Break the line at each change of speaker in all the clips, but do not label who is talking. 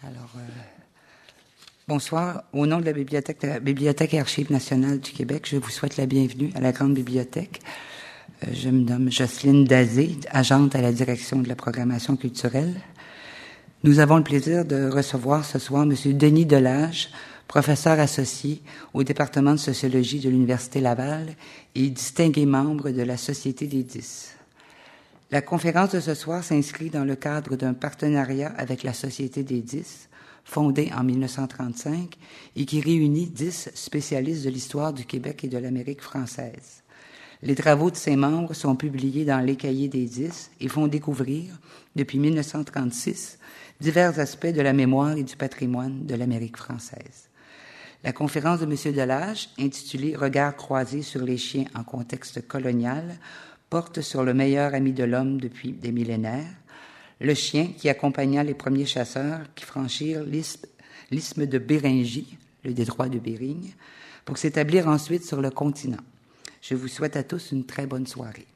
Alors, bonsoir. Au nom de la Bibliothèque et Archives nationales du Québec, je vous souhaite la bienvenue à la Grande Bibliothèque. Je me nomme Jocelyne Dazé, agente à la direction de la programmation culturelle. Nous avons le plaisir de recevoir ce soir M. Denis Delage, professeur associé au département de sociologie de l'Université Laval et distingué membre de la Société des 10. La conférence de ce soir s'inscrit dans le cadre d'un partenariat avec la Société des 10, fondée en 1935 et qui réunit 10 spécialistes de l'histoire du Québec et de l'Amérique française. Les travaux de ses membres sont publiés dans les Cahiers des 10 et font découvrir, depuis 1936, divers aspects de la mémoire et du patrimoine de l'Amérique française. La conférence de M. Delage, intitulée « Regards croisés sur les chiens en contexte colonial », porte sur le meilleur ami de l'homme depuis des millénaires, le chien qui accompagna les premiers chasseurs qui franchirent l'isthme de Béringie, le détroit de Bering, pour s'établir ensuite sur le continent. Je vous souhaite à tous une très bonne soirée.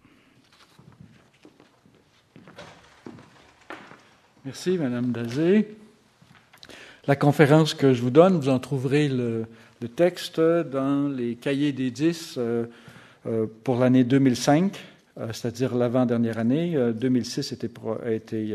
Merci, Mme Dazé. La conférence que je vous donne, vous en trouverez le texte dans les Cahiers des 10 pour l'année 2005, c'est-à-dire l'avant-dernière année. 2006 a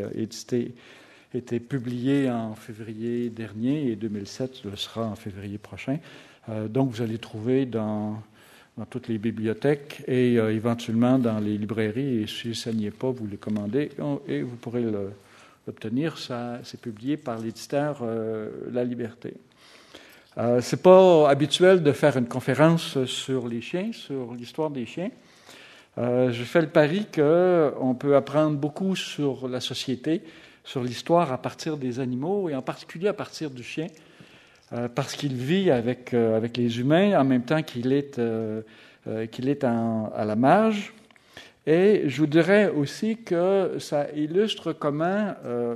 été publié en février dernier et 2007 le sera en février prochain. Donc, vous allez trouver dans toutes les bibliothèques et éventuellement dans les librairies. Et si ça n'y est pas, vous les commandez et vous pourrez l'obtenir. Ça, c'est publié par l'éditeur La Liberté. C'est pas habituel de faire une conférence sur les chiens, sur l'histoire des chiens. Je fais le pari qu'on peut apprendre beaucoup sur la société, sur l'histoire à partir des animaux et en particulier à partir du chien, parce qu'il vit avec les humains en même temps qu'il est à la marge. Et je vous dirais aussi que ça illustre comment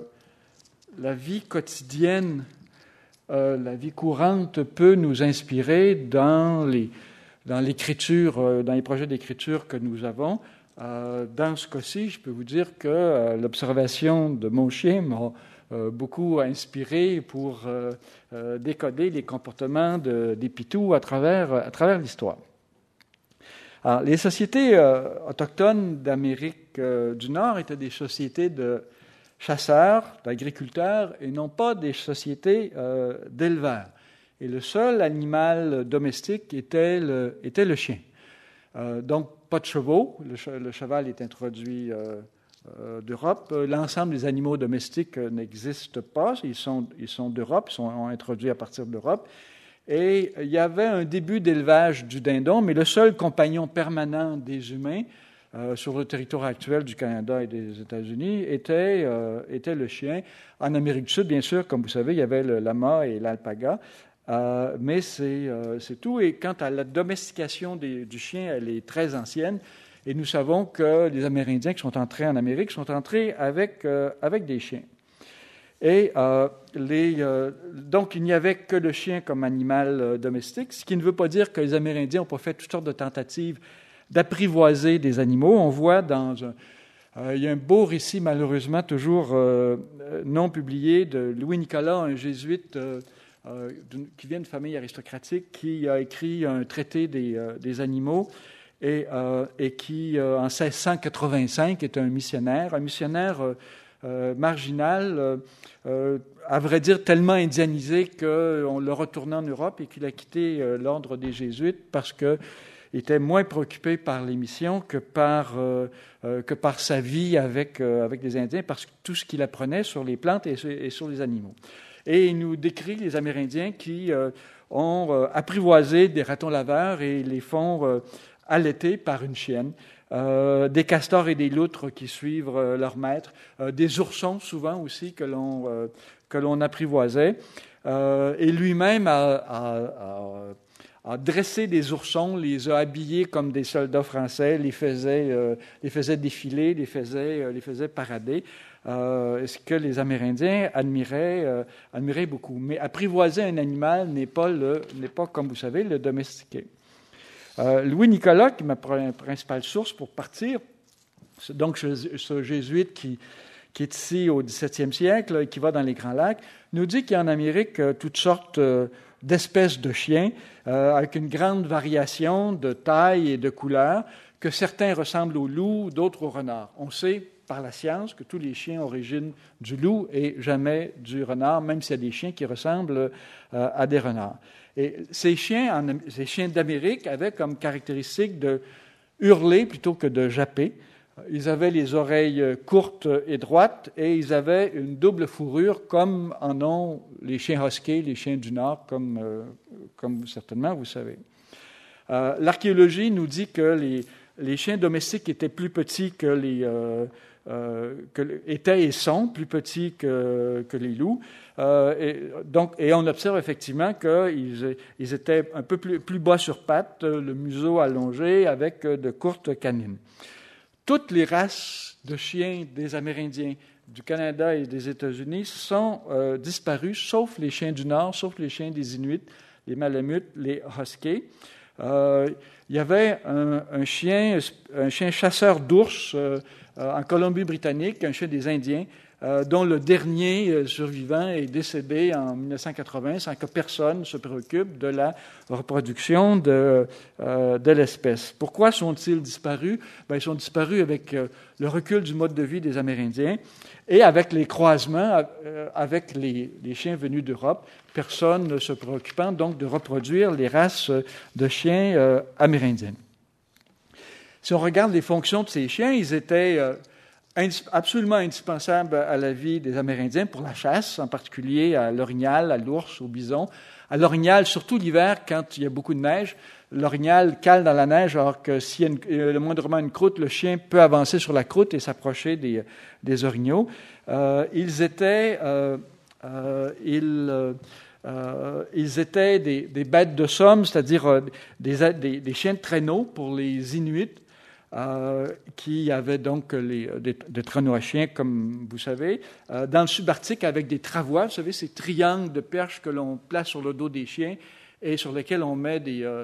la vie quotidienne, la vie courante peut nous inspirer dans l'écriture, dans les projets d'écriture que nous avons. Dans ce cas-ci, je peux vous dire que l'observation de mon chien m'a beaucoup inspiré pour décoder les comportements des pitous à travers l'histoire. Alors, les sociétés autochtones d'Amérique du Nord étaient des sociétés de chasseurs, d'agriculteurs, et non pas des sociétés d'éleveurs. Et le seul animal domestique était le chien. Donc, pas de chevaux. Le cheval est introduit d'Europe. L'ensemble des animaux domestiques n'existent pas. Ils sont d'Europe, ils sont introduits à partir d'Europe. Et il y avait un début d'élevage du dindon, mais le seul compagnon permanent des humains sur le territoire actuel du Canada et des États-Unis était le chien. En Amérique du Sud, bien sûr, comme vous savez, il y avait le lama et l'alpaga. Mais c'est tout. Et quant à la domestication du chien, elle est très ancienne. Et nous savons que les Amérindiens qui sont entrés en Amérique sont entrés avec des chiens. Et donc, il n'y avait que le chien comme animal domestique, ce qui ne veut pas dire que les Amérindiens n'ont pas fait toutes sortes de tentatives d'apprivoiser des animaux. On voit il y a un beau récit, malheureusement, toujours non publié, de Louis Nicolas, un jésuite qui vient d'une famille aristocratique, qui a écrit un traité des animaux et qui, en 1685, est un missionnaire marginal, à vrai dire tellement indianisé qu'on l'a retourné en Europe et qu'il a quitté l'ordre des Jésuites parce qu'il était moins préoccupé par les missions que par sa vie avec les Indiens, parce que tout ce qu'il apprenait sur les plantes et sur les animaux. Et il nous décrit les Amérindiens qui ont apprivoisé des ratons laveurs et les font allaiter par une chienne. Des castors et des loutres qui suivent leur maître, des oursons souvent aussi que l'on apprivoisait. Et lui-même a dressé des oursons, les a habillés comme des soldats français, les faisait défiler, les faisait parader. Ce que les Amérindiens admiraient beaucoup. Mais apprivoiser un animal n'est pas, comme vous savez, le domestiquer. Louis Nicolas, qui est ma principale source pour partir, c'est donc ce jésuite qui qui est ici au XVIIe siècle, qui va dans les Grands Lacs, nous dit qu'il y a en Amérique toutes sortes d'espèces de chiens, avec une grande variation de taille et de couleur, que certains ressemblent au loup, d'autres au renard. On sait par la science que tous les chiens ont origine du loup et jamais du renard, même s'il y a des chiens qui ressemblent à des renards. Et ces chiens d'Amérique avaient comme caractéristique de hurler plutôt que de japper. Ils avaient les oreilles courtes et droites et ils avaient une double fourrure comme en ont les chiens huskies, les chiens du Nord, comme certainement vous savez. L'archéologie nous dit que les chiens domestiques étaient plus petits étaient et sont plus petits que les loups. Et on observe effectivement qu'ils étaient un peu plus bas sur pattes, le museau allongé avec de courtes canines. Toutes les races de chiens des Amérindiens du Canada et des États-Unis sont disparues, sauf les chiens du Nord, sauf les chiens des Inuits, les Malamutes, les Huskies. Il y avait un chien chasseur d'ours en Colombie-Britannique, un chien des Indiens, dont le dernier survivant est décédé en 1980 sans que personne ne se préoccupe de la reproduction de l'espèce. Pourquoi sont-ils disparus? Ils sont disparus avec le recul du mode de vie des Amérindiens et avec les croisements avec les chiens venus d'Europe, personne ne se préoccupant donc de reproduire les races de chiens amérindiennes. Si on regarde les fonctions de ces chiens, ils étaient absolument indispensables à la vie des Amérindiens pour la chasse, en particulier à l'orignal, à l'ours, au bison. À l'orignal, surtout l'hiver, quand il y a beaucoup de neige, l'orignal cale dans la neige, alors que s'il y a le moindrement une croûte, le chien peut avancer sur la croûte et s'approcher des orignaux. Ils étaient des bêtes de somme, c'est-à-dire des chiens de traîneau pour les Inuits, qui avaient donc des traîneaux à chiens, comme vous savez, dans le subarctique avec des travois, vous savez, ces triangles de perches que l'on place sur le dos des chiens et sur lesquels on met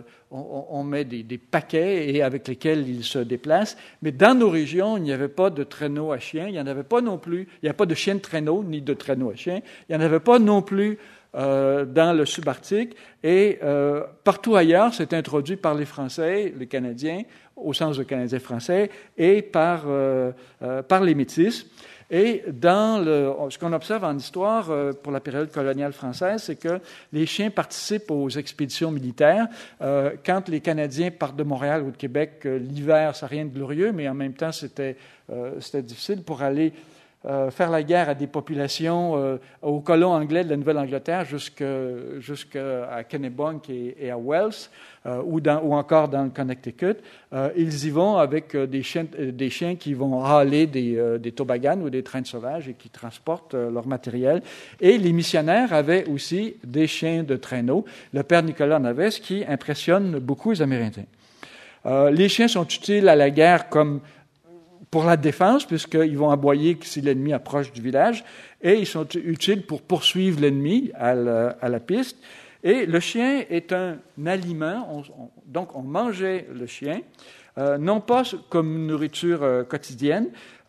des paquets et avec lesquels ils se déplacent. Mais dans nos régions, il n'y avait pas de traîneaux à chiens, il n'y en avait pas non plus, il n'y a pas de chiens de traîneau ni de traîneaux à chiens, il n'y en avait pas non plus dans le subarctique, et partout ailleurs, c'est introduit par les Français, les Canadiens, au sens de Canadiens français, et par les Métis. Et ce qu'on observe en histoire pour la période coloniale française, c'est que les chiens participent aux expéditions militaires. Quand les Canadiens partent de Montréal ou de Québec, l'hiver, ça n'a rien de glorieux, mais en même temps, c'était difficile pour aller faire la guerre à des populations, aux colons anglais de la Nouvelle-Angleterre jusqu'à Kennebunk et à Wells, ou encore dans le Connecticut. Ils y vont avec des chiens qui vont râler des toboggans ou des traînes sauvages et qui transportent leur matériel. Et les missionnaires avaient aussi des chiens de traîneau. Le père Nicolas en avait, ce qui impressionne beaucoup les Amérindiens. Les chiens sont utiles à la guerre comme pour la défense, puisqu'ils vont aboyer si l'ennemi approche du village, et ils sont utiles pour poursuivre l'ennemi à la piste. Et le chien est un aliment, donc on mangeait le chien, non pas comme une nourriture quotidienne,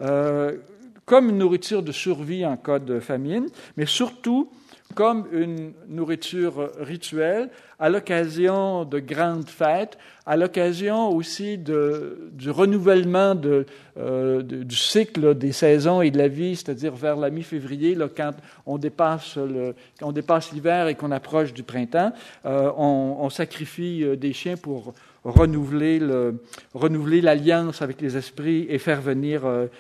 comme une nourriture de survie en cas de famine, mais surtout comme une nourriture rituelle à l'occasion de grandes fêtes, à l'occasion aussi du renouvellement du cycle des saisons et de la vie, c'est-à-dire vers la mi-février, là, quand on dépasse l'hiver et qu'on approche du printemps, on sacrifie des chiens pour renouveler l'alliance avec les esprits et faire venir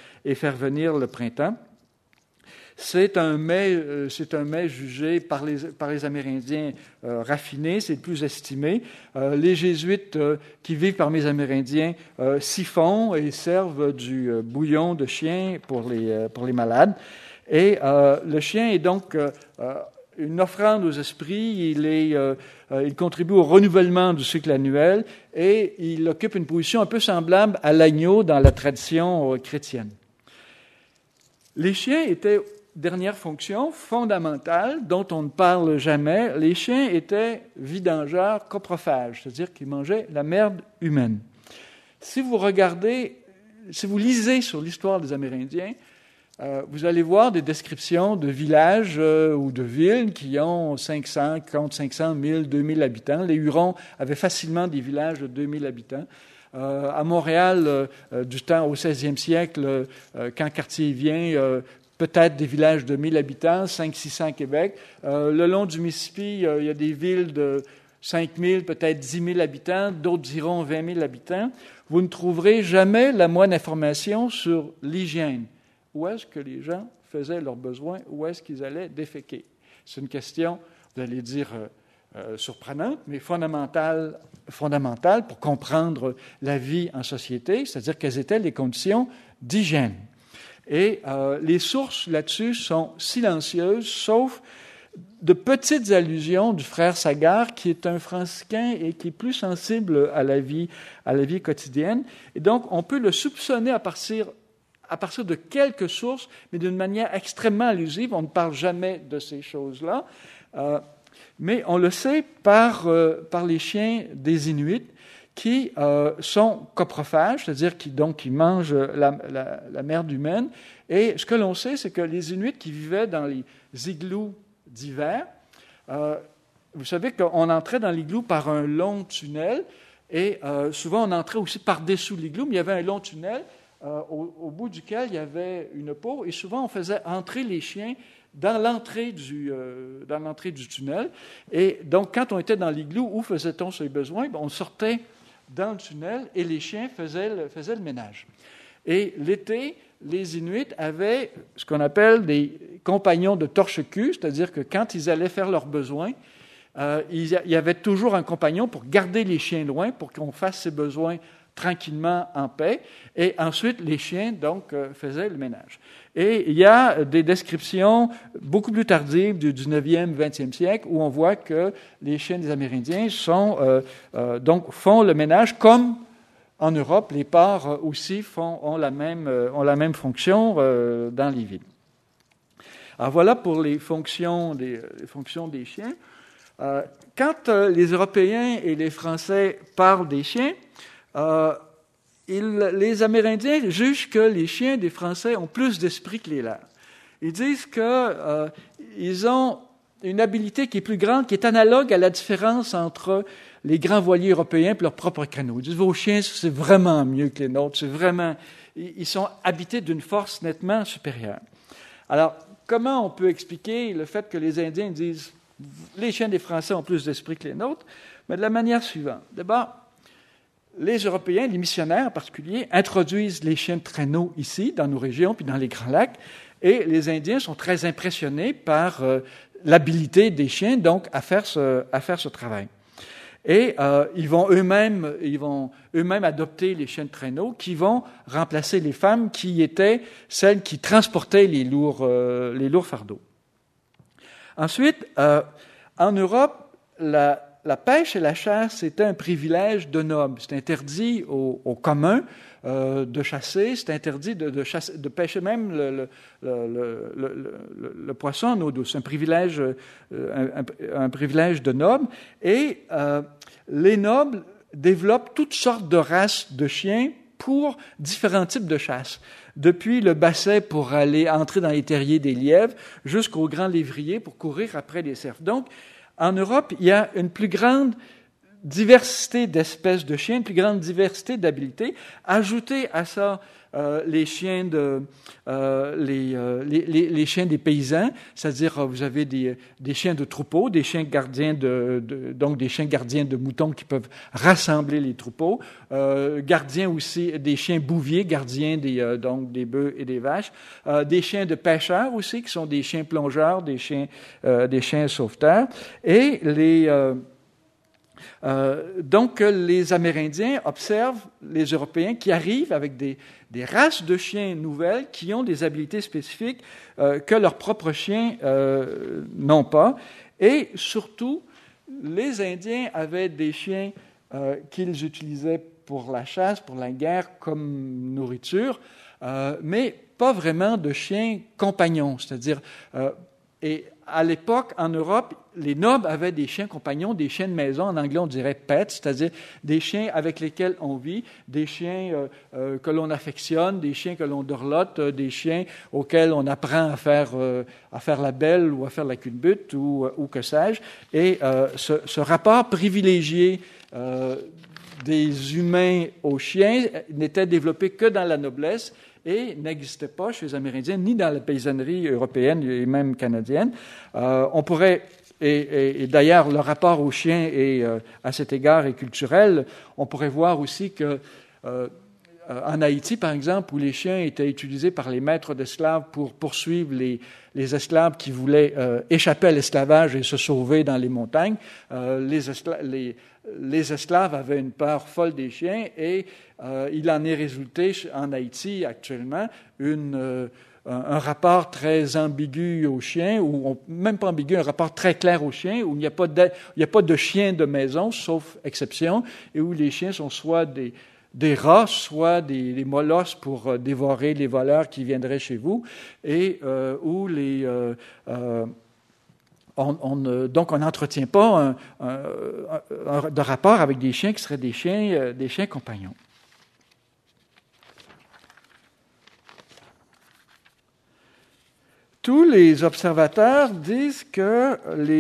le printemps. C'est un mets jugé par les Amérindiens raffiné, c'est le plus estimé. Les Jésuites qui vivent parmi les Amérindiens s'y font et servent du bouillon de chien pour les malades. Et le chien est donc une offrande aux esprits, il contribue au renouvellement du cycle annuel et il occupe une position un peu semblable à l'agneau dans la tradition chrétienne. Les chiens étaient, dernière fonction fondamentale dont on ne parle jamais, les chiens étaient vidangeurs coprophages, c'est-à-dire qu'ils mangeaient la merde humaine. Si vous lisez sur l'histoire des Amérindiens, vous allez voir des descriptions de villages ou de villes qui ont 500, 1000, 2000 habitants. Les Hurons avaient facilement des villages de 2000 habitants. À Montréal, du temps au 16e siècle, quand Cartier vient, peut-être des villages de 1000 habitants, 500-600 Québec. Le long du Mississippi, il y a des villes de 5000, peut-être 10 000 habitants, d'autres diront 20 000 habitants. Vous ne trouverez jamais la moindre information sur l'hygiène. Où est-ce que les gens faisaient leurs besoins? Où est-ce qu'ils allaient déféquer? C'est une question, vous allez dire, surprenante, mais fondamentale pour comprendre la vie en société, c'est-à-dire quelles étaient les conditions d'hygiène. Et les sources là-dessus sont silencieuses, sauf de petites allusions du frère Sagard, qui est un franciscain et qui est plus sensible à la vie quotidienne. Et donc, on peut le soupçonner à partir de quelques sources, mais d'une manière extrêmement allusive. On ne parle jamais de ces choses-là. Mais on le sait par les chiens des Inuits, qui sont coprophages, c'est-à-dire qui mangent la merde humaine. Et ce que l'on sait, c'est que les Inuits qui vivaient dans les igloos d'hiver, vous savez qu'on entrait dans l'igloo par un long tunnel, et souvent on entrait aussi par-dessous l'igloo, mais il y avait un long tunnel au bout duquel il y avait une peau, et souvent on faisait entrer les chiens dans l'entrée du tunnel. Et donc, quand on était dans l'igloo, où faisait-on ses besoins? On sortait dans le tunnel et les chiens faisaient le ménage. Et l'été, les Inuits avaient ce qu'on appelle des compagnons de torche-cul, c'est-à-dire que quand ils allaient faire leurs besoins, il y avait toujours un compagnon pour garder les chiens loin, pour qu'on fasse ses besoins tranquillement en paix. Et ensuite, les chiens, donc, faisaient le ménage. Et il y a des descriptions beaucoup plus tardives du 19e, 20e siècle où on voit que les chiens des Amérindiens donc font le ménage comme en Europe, les porcs aussi ont la même fonction dans les villes. Alors voilà pour les fonctions des chiens. Quand les Européens et les Français parlent des chiens, les Amérindiens jugent que les chiens des Français ont plus d'esprit que les leurs. Ils disent qu'ils ont une habileté qui est plus grande, qui est analogue à la différence entre les grands voiliers européens et leur propre canot. Ils disent, vos chiens, c'est vraiment mieux que les nôtres. Ils sont habités d'une force nettement supérieure. Alors, comment on peut expliquer le fait que les Indiens disent, les chiens des Français ont plus d'esprit que les nôtres? Mais de la manière suivante. D'abord, les Européens, les missionnaires en particulier, introduisent les chiens de traîneau ici, dans nos régions, puis dans les Grands Lacs, et les Indiens sont très impressionnés par l'habilité des chiens, donc, à faire ce travail. Et ils vont eux-mêmes adopter les chiens de traîneau qui vont remplacer les femmes qui étaient celles qui transportaient les lourds fardeaux. Ensuite, en Europe, la pêche et la chasse, c'était un privilège de nobles. C'est interdit aux communs de chasser, c'est interdit de pêcher même le poisson en eau douce. C'est un privilège de nobles. Et les nobles développent toutes sortes de races de chiens pour différents types de chasse. Depuis le basset pour aller entrer dans les terriers des lièvres, jusqu'au grand lévrier pour courir après les cerfs. Donc, en Europe, il y a une plus grande diversité d'espèces de chiens, une plus grande diversité d'habiletés. Ajoutez à ça les chiens des paysans, c'est-à-dire vous avez des chiens de troupeaux, des chiens gardiens donc des chiens gardiens de moutons qui peuvent rassembler les troupeaux, gardiens aussi des chiens bouviers, gardiens des bœufs et des vaches, des chiens de pêcheurs aussi qui sont des chiens plongeurs, des chiens sauveteurs, et donc, les Amérindiens observent les Européens qui arrivent avec des races de chiens nouvelles qui ont des habiletés spécifiques que leurs propres chiens n'ont pas. Et surtout, les Indiens avaient des chiens qu'ils utilisaient pour la chasse, pour la guerre, comme nourriture, mais pas vraiment de chiens compagnons, c'est-à-dire... Et à l'époque, en Europe, les nobles avaient des chiens compagnons, des chiens de maison, en anglais on dirait pets, c'est-à-dire des chiens avec lesquels on vit, des chiens que l'on affectionne, des chiens que l'on dorlote, des chiens auxquels on apprend à faire la belle ou à faire la culbute ou que sais-je. Et ce rapport privilégié des humains aux chiens n'était développé que dans la noblesse et n'existait pas chez les Amérindiens, ni dans la paysannerie européenne et même canadienne. On pourrait, et d'ailleurs le rapport aux chiens est à cet égard est culturel, on pourrait voir aussi que en Haïti, par exemple, où les chiens étaient utilisés par les maîtres d'esclaves pour poursuivre les esclaves qui voulaient échapper à l'esclavage et se sauver dans les montagnes, les esclaves avaient une peur folle des chiens et il en est résulté en Haïti actuellement un rapport très ambigu aux chiens, ou même pas ambigu, un rapport très clair aux chiens, où il n'y a pas de chiens de maison, sauf exception, et où les chiens sont soit des rats, soit des molosses pour dévorer les voleurs qui viendraient chez vous, et où donc on n'entretient pas de rapport avec des chiens qui seraient des chiens compagnons. Tous les observateurs disent que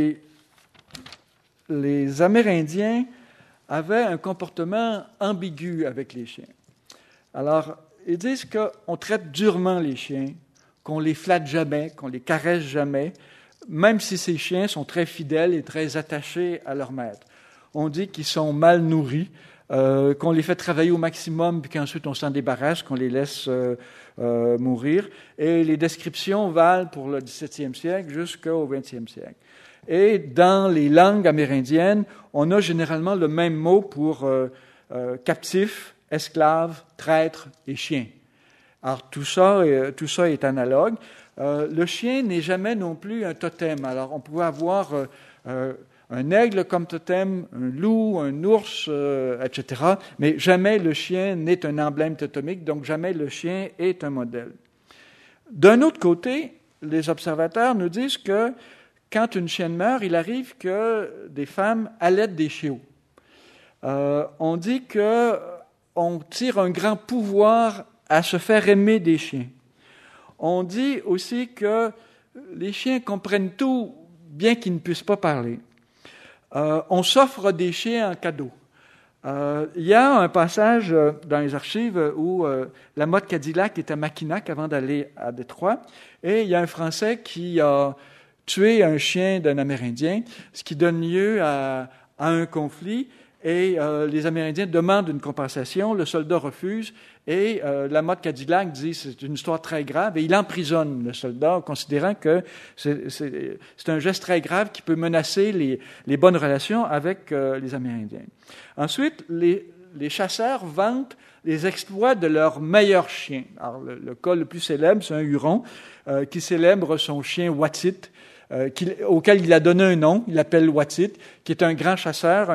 les Amérindiens avaient un comportement ambigu avec les chiens. Alors, ils disent qu'on traite durement les chiens, qu'on les flatte jamais, qu'on les caresse jamais, même si ces chiens sont très fidèles et très attachés à leur maître. On dit qu'ils sont mal nourris, qu'on les fait travailler au maximum, puis qu'ensuite on s'en débarrasse, qu'on les laisse mourir. Et les descriptions valent pour le XVIIe siècle jusqu'au XXe siècle. Et dans les langues amérindiennes, on a généralement le même mot pour captif, esclave, traître et chien. Alors tout ça est analogue. Le chien n'est jamais non plus un totem. Alors on pouvait avoir un aigle comme totem, un loup, un ours, etc. Mais jamais le chien n'est un emblème totémique, donc jamais le chien est un modèle. D'un autre côté, les observateurs nous disent que quand une chienne meurt, il arrive que des femmes allaitent des chiots. On dit qu'on tire un grand pouvoir à se faire aimer des chiens. On dit aussi que les chiens comprennent tout, bien qu'ils ne puissent pas parler. On s'offre des chiens en cadeau. Il y a un passage dans les archives où la motte Cadillac est à Mackinac avant d'aller à Détroit, et il y a un Français qui a tué un chien d'un Amérindien, ce qui donne lieu à un conflit, et les Amérindiens demandent une compensation, le soldat refuse, et la motte Cadillac dit c'est une histoire très grave, et il emprisonne le soldat, considérant que c'est un geste très grave qui peut menacer les bonnes relations avec les Amérindiens. Ensuite, les chasseurs vantent les exploits de leurs meilleurs chiens. Alors, le cas le plus célèbre, c'est un Huron qui célèbre son chien Watsit, auquel il a donné un nom, il l'appelle Watsit, qui est un grand chasseur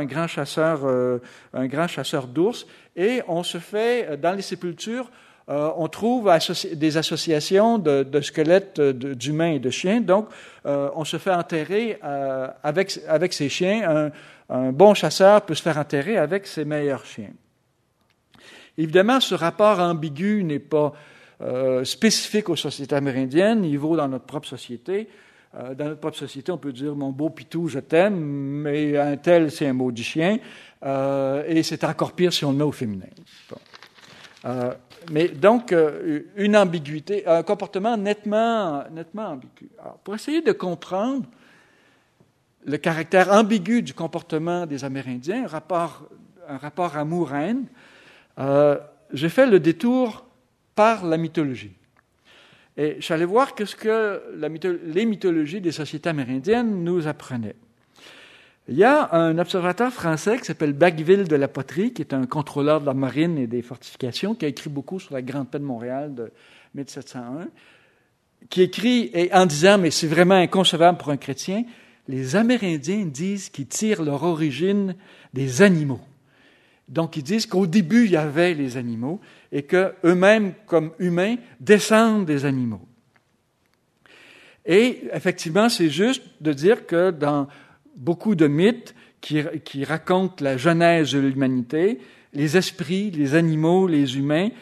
d'ours. Et on se fait, dans les sépultures, on trouve des associations de squelettes d'humains et de chiens. Donc, on se fait enterrer avec ses chiens. Un bon chasseur peut se faire enterrer avec ses meilleurs chiens. Évidemment, ce rapport ambigu n'est pas spécifique aux sociétés amérindiennes, il vaut dans notre propre société. Dans notre propre société, on peut dire « mon beau pitou, je t'aime », mais un tel, c'est un maudit chien, et c'est encore pire si on le met au féminin. Bon. Mais donc, une ambiguïté, un comportement nettement ambigu. Alors, pour essayer de comprendre le caractère ambigu du comportement des Amérindiens, un rapport amour-haine, j'ai fait le détour par la mythologie. Et je suis allé voir ce que les mythologies des sociétés amérindiennes nous apprenaient. Il y a un observateur français qui s'appelle Baqueville de la Poterie, qui est un contrôleur de la marine et des fortifications, qui a écrit beaucoup sur la Grande Paix de Montréal de 1701, qui écrit en disant, mais c'est vraiment inconcevable pour un chrétien, les Amérindiens disent qu'ils tirent leur origine des animaux. Donc, ils disent qu'au début, il y avait les animaux et qu'eux-mêmes, comme humains, descendent des animaux. Et effectivement, c'est juste de dire que dans beaucoup de mythes qui racontent la genèse de l'humanité, les esprits, les animaux, les humains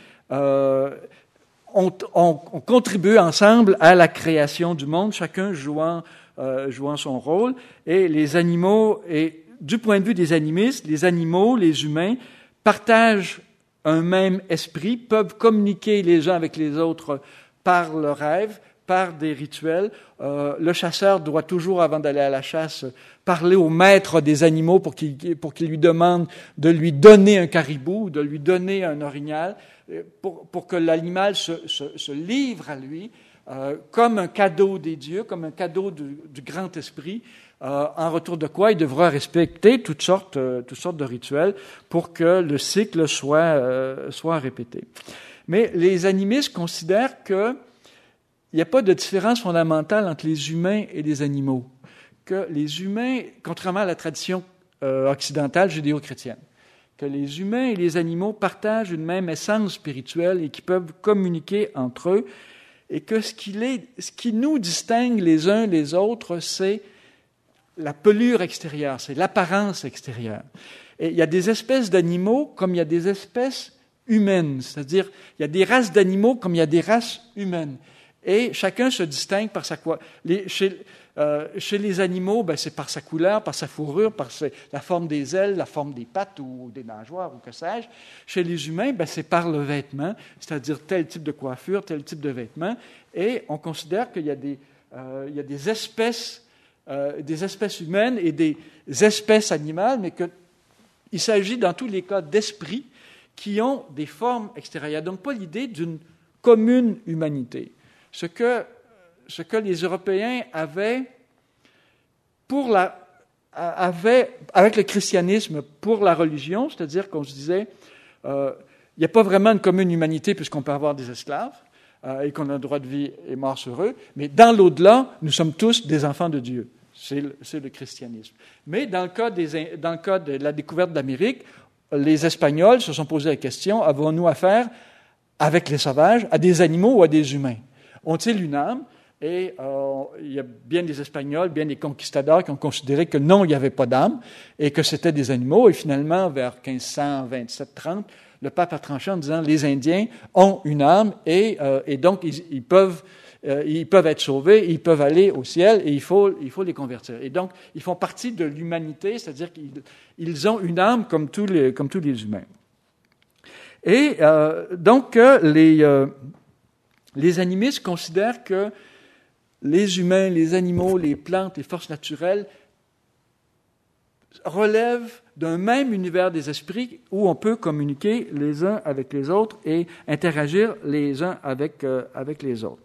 ont contribué ensemble à la création du monde, chacun jouant son rôle. Et les animaux, et du point de vue des animistes, les animaux, les humains, partagent un même esprit, peuvent communiquer les uns avec les autres par le rêve, par des rituels. Le chasseur doit toujours, avant d'aller à la chasse, parler au maître des animaux pour qu'il lui demande de lui donner un caribou, de lui donner un orignal, pour que l'animal se livre à lui comme un cadeau des dieux, comme un cadeau du grand esprit, en retour de quoi il devra respecter toutes sortes de rituels pour que le cycle soit répété. Mais les animistes considèrent qu'il n'y a pas de différence fondamentale entre les humains et les animaux. Que les humains, contrairement à la tradition occidentale judéo-chrétienne, que les humains et les animaux partagent une même essence spirituelle et qui peuvent communiquer entre eux, et que ce qui nous distingue les uns les autres, c'est la pelure extérieure, c'est l'apparence extérieure. Et il y a des espèces d'animaux comme il y a des espèces humaines, c'est-à-dire il y a des races d'animaux comme il y a des races humaines. Et chacun se distingue par sa couleur. Chez les animaux, c'est par sa couleur, par sa fourrure, par la forme des ailes, la forme des pattes ou des nageoires ou que sais-je. Chez les humains, c'est par le vêtement, c'est-à-dire tel type de coiffure, tel type de vêtement. Et on considère qu'il y a des espèces humaines et des espèces animales, mais qu'il s'agit dans tous les cas d'esprits qui ont des formes extérieures. Il n'y a donc pas l'idée d'une commune humanité. Ce que les Européens avaient avec le christianisme pour la religion, c'est-à-dire qu'on se disait, il n'y a pas vraiment une commune humanité puisqu'on peut avoir des esclaves et qu'on a un droit de vie et mort sur eux, mais dans l'au-delà, nous sommes tous des enfants de Dieu. C'est le christianisme. Mais dans le cas de la découverte d'Amérique, les Espagnols se sont posé la question, avons-nous affaire avec les sauvages, à des animaux ou à des humains? Ont-ils une âme? Et il y a bien des Espagnols, bien des conquistadors qui ont considéré que non, il n'y avait pas d'âme et que c'était des animaux. Et finalement, vers 1527-30, le pape a tranché en disant les Indiens ont une âme et donc ils peuvent être sauvés, ils peuvent aller au ciel et il faut les convertir. Et donc, ils font partie de l'humanité, c'est-à-dire qu'ils ont une âme comme tous les humains. Et donc, les animistes considèrent que les humains, les animaux, les plantes, les forces naturelles relèvent d'un même univers des esprits où on peut communiquer les uns avec les autres et interagir les uns avec les autres.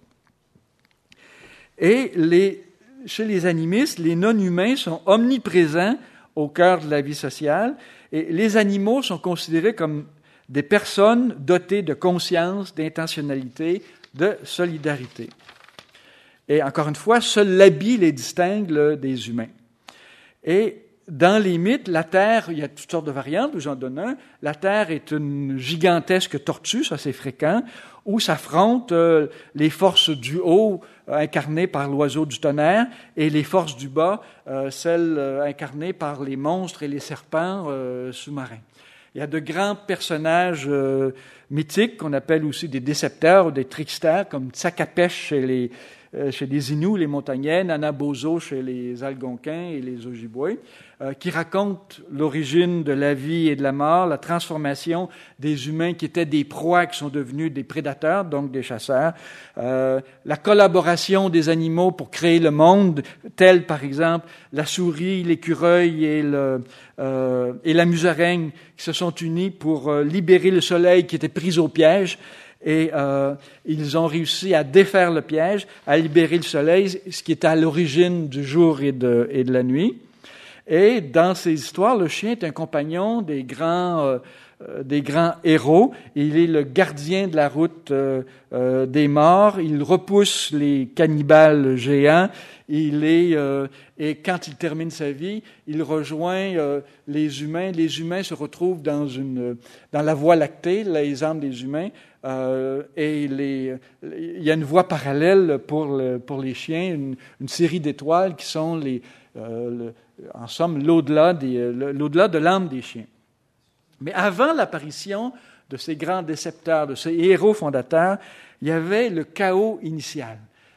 Et chez les animistes, les non-humains sont omniprésents au cœur de la vie sociale et les animaux sont considérés comme des personnes dotées de conscience, d'intentionnalité, de solidarité. Et encore une fois, seul l'habit les distingue des humains. Et dans les mythes, la Terre, il y a toutes sortes de variantes, j'en donne un. La Terre est une gigantesque tortue, ça c'est fréquent, où s'affrontent les forces du haut, incarnées par l'oiseau du tonnerre, et les forces du bas, celles incarnées par les monstres et les serpents sous-marins. Il y a de grands personnages mythiques qu'on appelle aussi des décepteurs ou des tricksters, comme Tsakapèche chez les Inuits, les Montagnais, Nanabozo chez les Algonquins et les Ojibwés, qui racontent l'origine de la vie et de la mort, la transformation des humains qui étaient des proies qui sont devenus des prédateurs, donc des chasseurs, la collaboration des animaux pour créer le monde, tels par exemple la souris, l'écureuil et la musaraigne qui se sont unis pour libérer le soleil qui était pris au piège. Et ils ont réussi à défaire le piège, à libérer le soleil, ce qui était à l'origine du jour et de la nuit. Et dans ces histoires, le chien est un compagnon des grands héros. Il est le gardien de la route des morts. Il repousse les cannibales géants. Et quand il termine sa vie, il rejoint les humains. Les humains se retrouvent dans la Voie lactée, les âmes des humains, Et il y a une voie parallèle pour les chiens, une série d'étoiles qui sont en somme l'au-delà de l'âme des chiens. Mais avant l'apparition de ces grands décepteurs, de ces héros fondateurs, il y avait le chaos initial,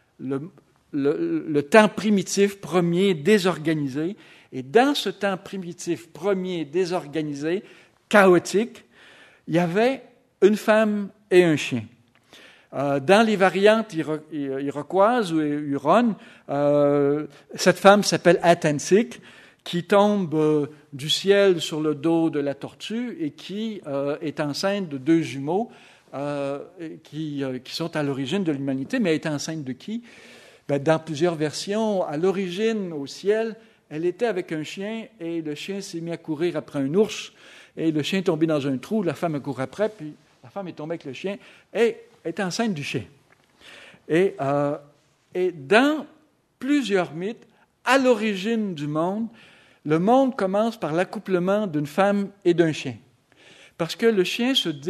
le temps primitif premier désorganisé. Et dans ce temps primitif premier désorganisé, chaotique, il y avait une femme et un chien. Dans les variantes iroquoises ou huronnes, cette femme s'appelle Atansik, qui tombe du ciel sur le dos de la tortue et qui est enceinte de 2 jumeaux qui sont à l'origine de l'humanité. Mais elle est enceinte de qui? Dans plusieurs versions, à l'origine, au ciel, elle était avec un chien et le chien s'est mis à courir après un ours et le chien est tombé dans un trou, la femme a couru après, puis la femme est tombée avec le chien et est enceinte du chien. Et dans plusieurs mythes, à l'origine du monde, le monde commence par l'accouplement d'une femme et d'un chien. Parce que le chien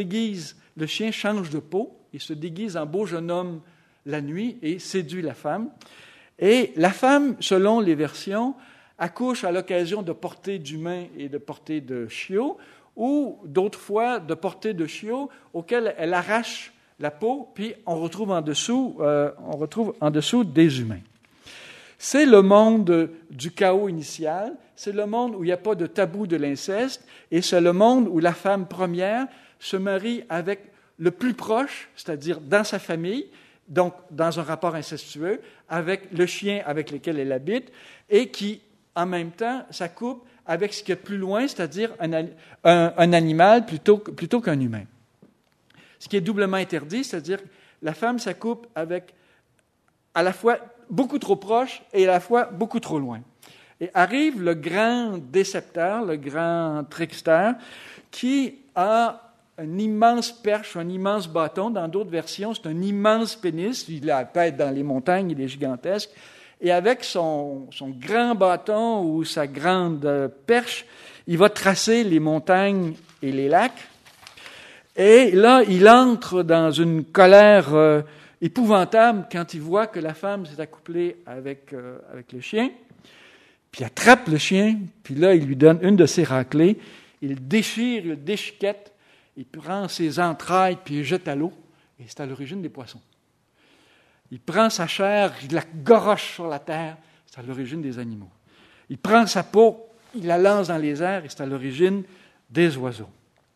change de peau, il se déguise en beau jeune homme la nuit et séduit la femme. Et la femme, selon les versions, accouche à l'occasion de portées d'humains et de portées de chiots, ou d'autres fois de portées de chiots auxquelles elle arrache la peau, puis on retrouve en dessous des humains. C'est le monde du chaos initial, c'est le monde où il n'y a pas de tabou de l'inceste, et c'est le monde où la femme première se marie avec le plus proche, c'est-à-dire dans sa famille, donc dans un rapport incestueux, avec le chien avec lequel elle habite, et qui, en même temps, s'accouple avec ce qui est plus loin, c'est-à-dire un animal plutôt qu'un humain. Ce qui est doublement interdit, c'est-à-dire que la femme s'accouple avec à la fois beaucoup trop proche et à la fois beaucoup trop loin. Et arrive le grand décepteur, le grand trickster, qui a une immense perche, un immense bâton. Dans d'autres versions, c'est un immense pénis. Il peut être dans les montagnes, il est gigantesque. Et avec son grand bâton ou sa grande perche, il va tracer les montagnes et les lacs. Et là, il entre dans une colère épouvantable quand il voit que la femme s'est accouplée avec le chien. Puis il attrape le chien, puis là, il lui donne une de ses raclées. Il le déchire, il le déchiquette. Il prend ses entrailles, puis il jette à l'eau. Et c'est à l'origine des poissons. Il prend sa chair, il la goroche sur la terre, c'est à l'origine des animaux. Il prend sa peau, il la lance dans les airs, et c'est à l'origine des oiseaux.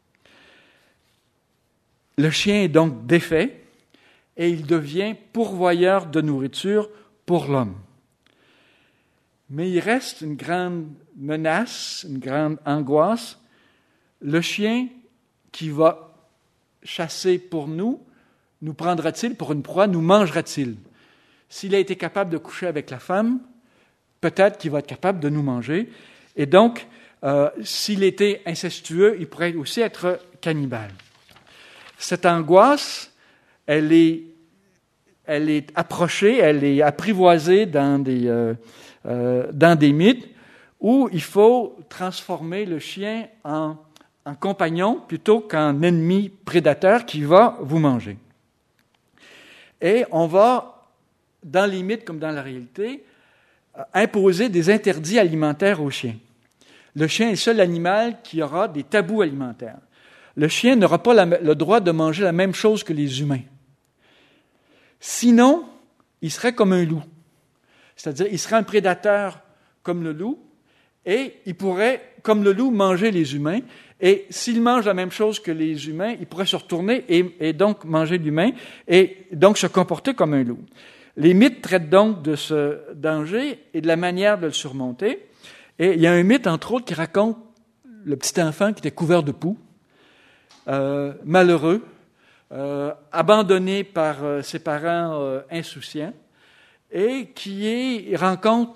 Le chien est donc défait, et il devient pourvoyeur de nourriture pour l'homme. Mais il reste une grande menace, une grande angoisse. Le chien qui va chasser pour nous prendra-t-il pour une proie, nous mangera-t-il? S'il a été capable de coucher avec la femme, peut-être qu'il va être capable de nous manger. Et donc, s'il était incestueux, il pourrait aussi être cannibale. Cette angoisse, elle est approchée, elle est apprivoisée dans des mythes où il faut transformer le chien en compagnon plutôt qu'en ennemi prédateur qui va vous manger. Et on va, dans les mythes comme dans la réalité, imposer des interdits alimentaires au chien. Le chien est le seul animal qui aura des tabous alimentaires. Le chien n'aura pas le droit de manger la même chose que les humains. Sinon, il serait comme un loup. C'est-à-dire, il serait un prédateur comme le loup, et il pourrait, comme le loup, manger les humains. Et s'il mange la même chose que les humains, il pourrait se retourner et donc manger l'humain, et donc se comporter comme un loup. Les mythes traitent donc de ce danger et de la manière de le surmonter. Et il y a un mythe, entre autres, qui raconte le petit enfant qui était couvert de poux, malheureux, abandonné par ses parents insouciants, et qui rencontre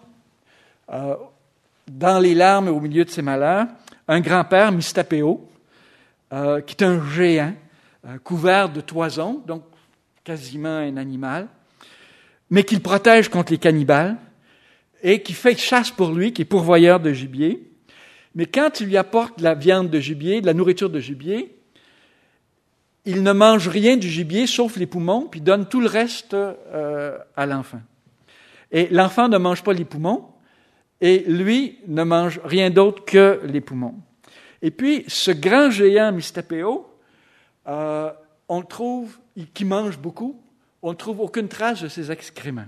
dans les larmes au milieu de ses malheurs un grand-père, Mistapéo, qui est un géant, couvert de toison, donc quasiment un animal, mais qui le protège contre les cannibales, et qui fait chasse pour lui, qui est pourvoyeur de gibier. Mais quand il lui apporte de la viande de gibier, de la nourriture de gibier, il ne mange rien du gibier sauf les poumons, puis donne tout le reste à l'enfant. Et l'enfant ne mange pas les poumons, et lui ne mange rien d'autre que les poumons. Et puis, ce grand géant Mystapéo, on le trouve, qui mange beaucoup, on ne trouve aucune trace de ses excréments.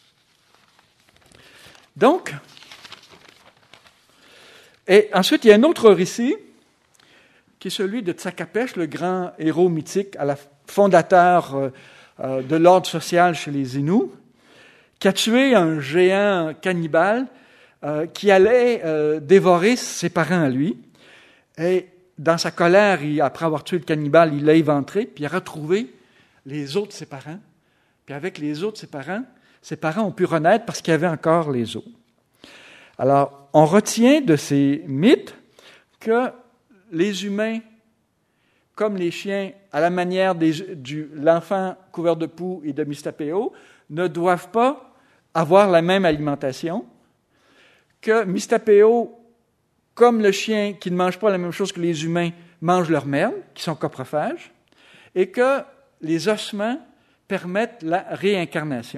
Donc, et ensuite, il y a un autre récit, qui est celui de Tsakapèche, le grand héros mythique, fondateur de l'ordre social chez les Inuits, qui a tué un géant cannibale qui allait dévorer ses parents à lui. Et dans sa colère, après avoir tué le cannibale, il l'a éventré, puis il a retrouvé les os de ses parents. Puis avec les os de ses parents ont pu renaître parce qu'il y avait encore les os. Alors, on retient de ces mythes que les humains, comme les chiens, à la manière de l'enfant couvert de poux et de Mystapéo, ne doivent pas avoir la même alimentation, que Mystapéo, comme le chien qui ne mange pas la même chose que les humains, mange leur merde, qui sont coprophages, et que les ossements permettent la réincarnation.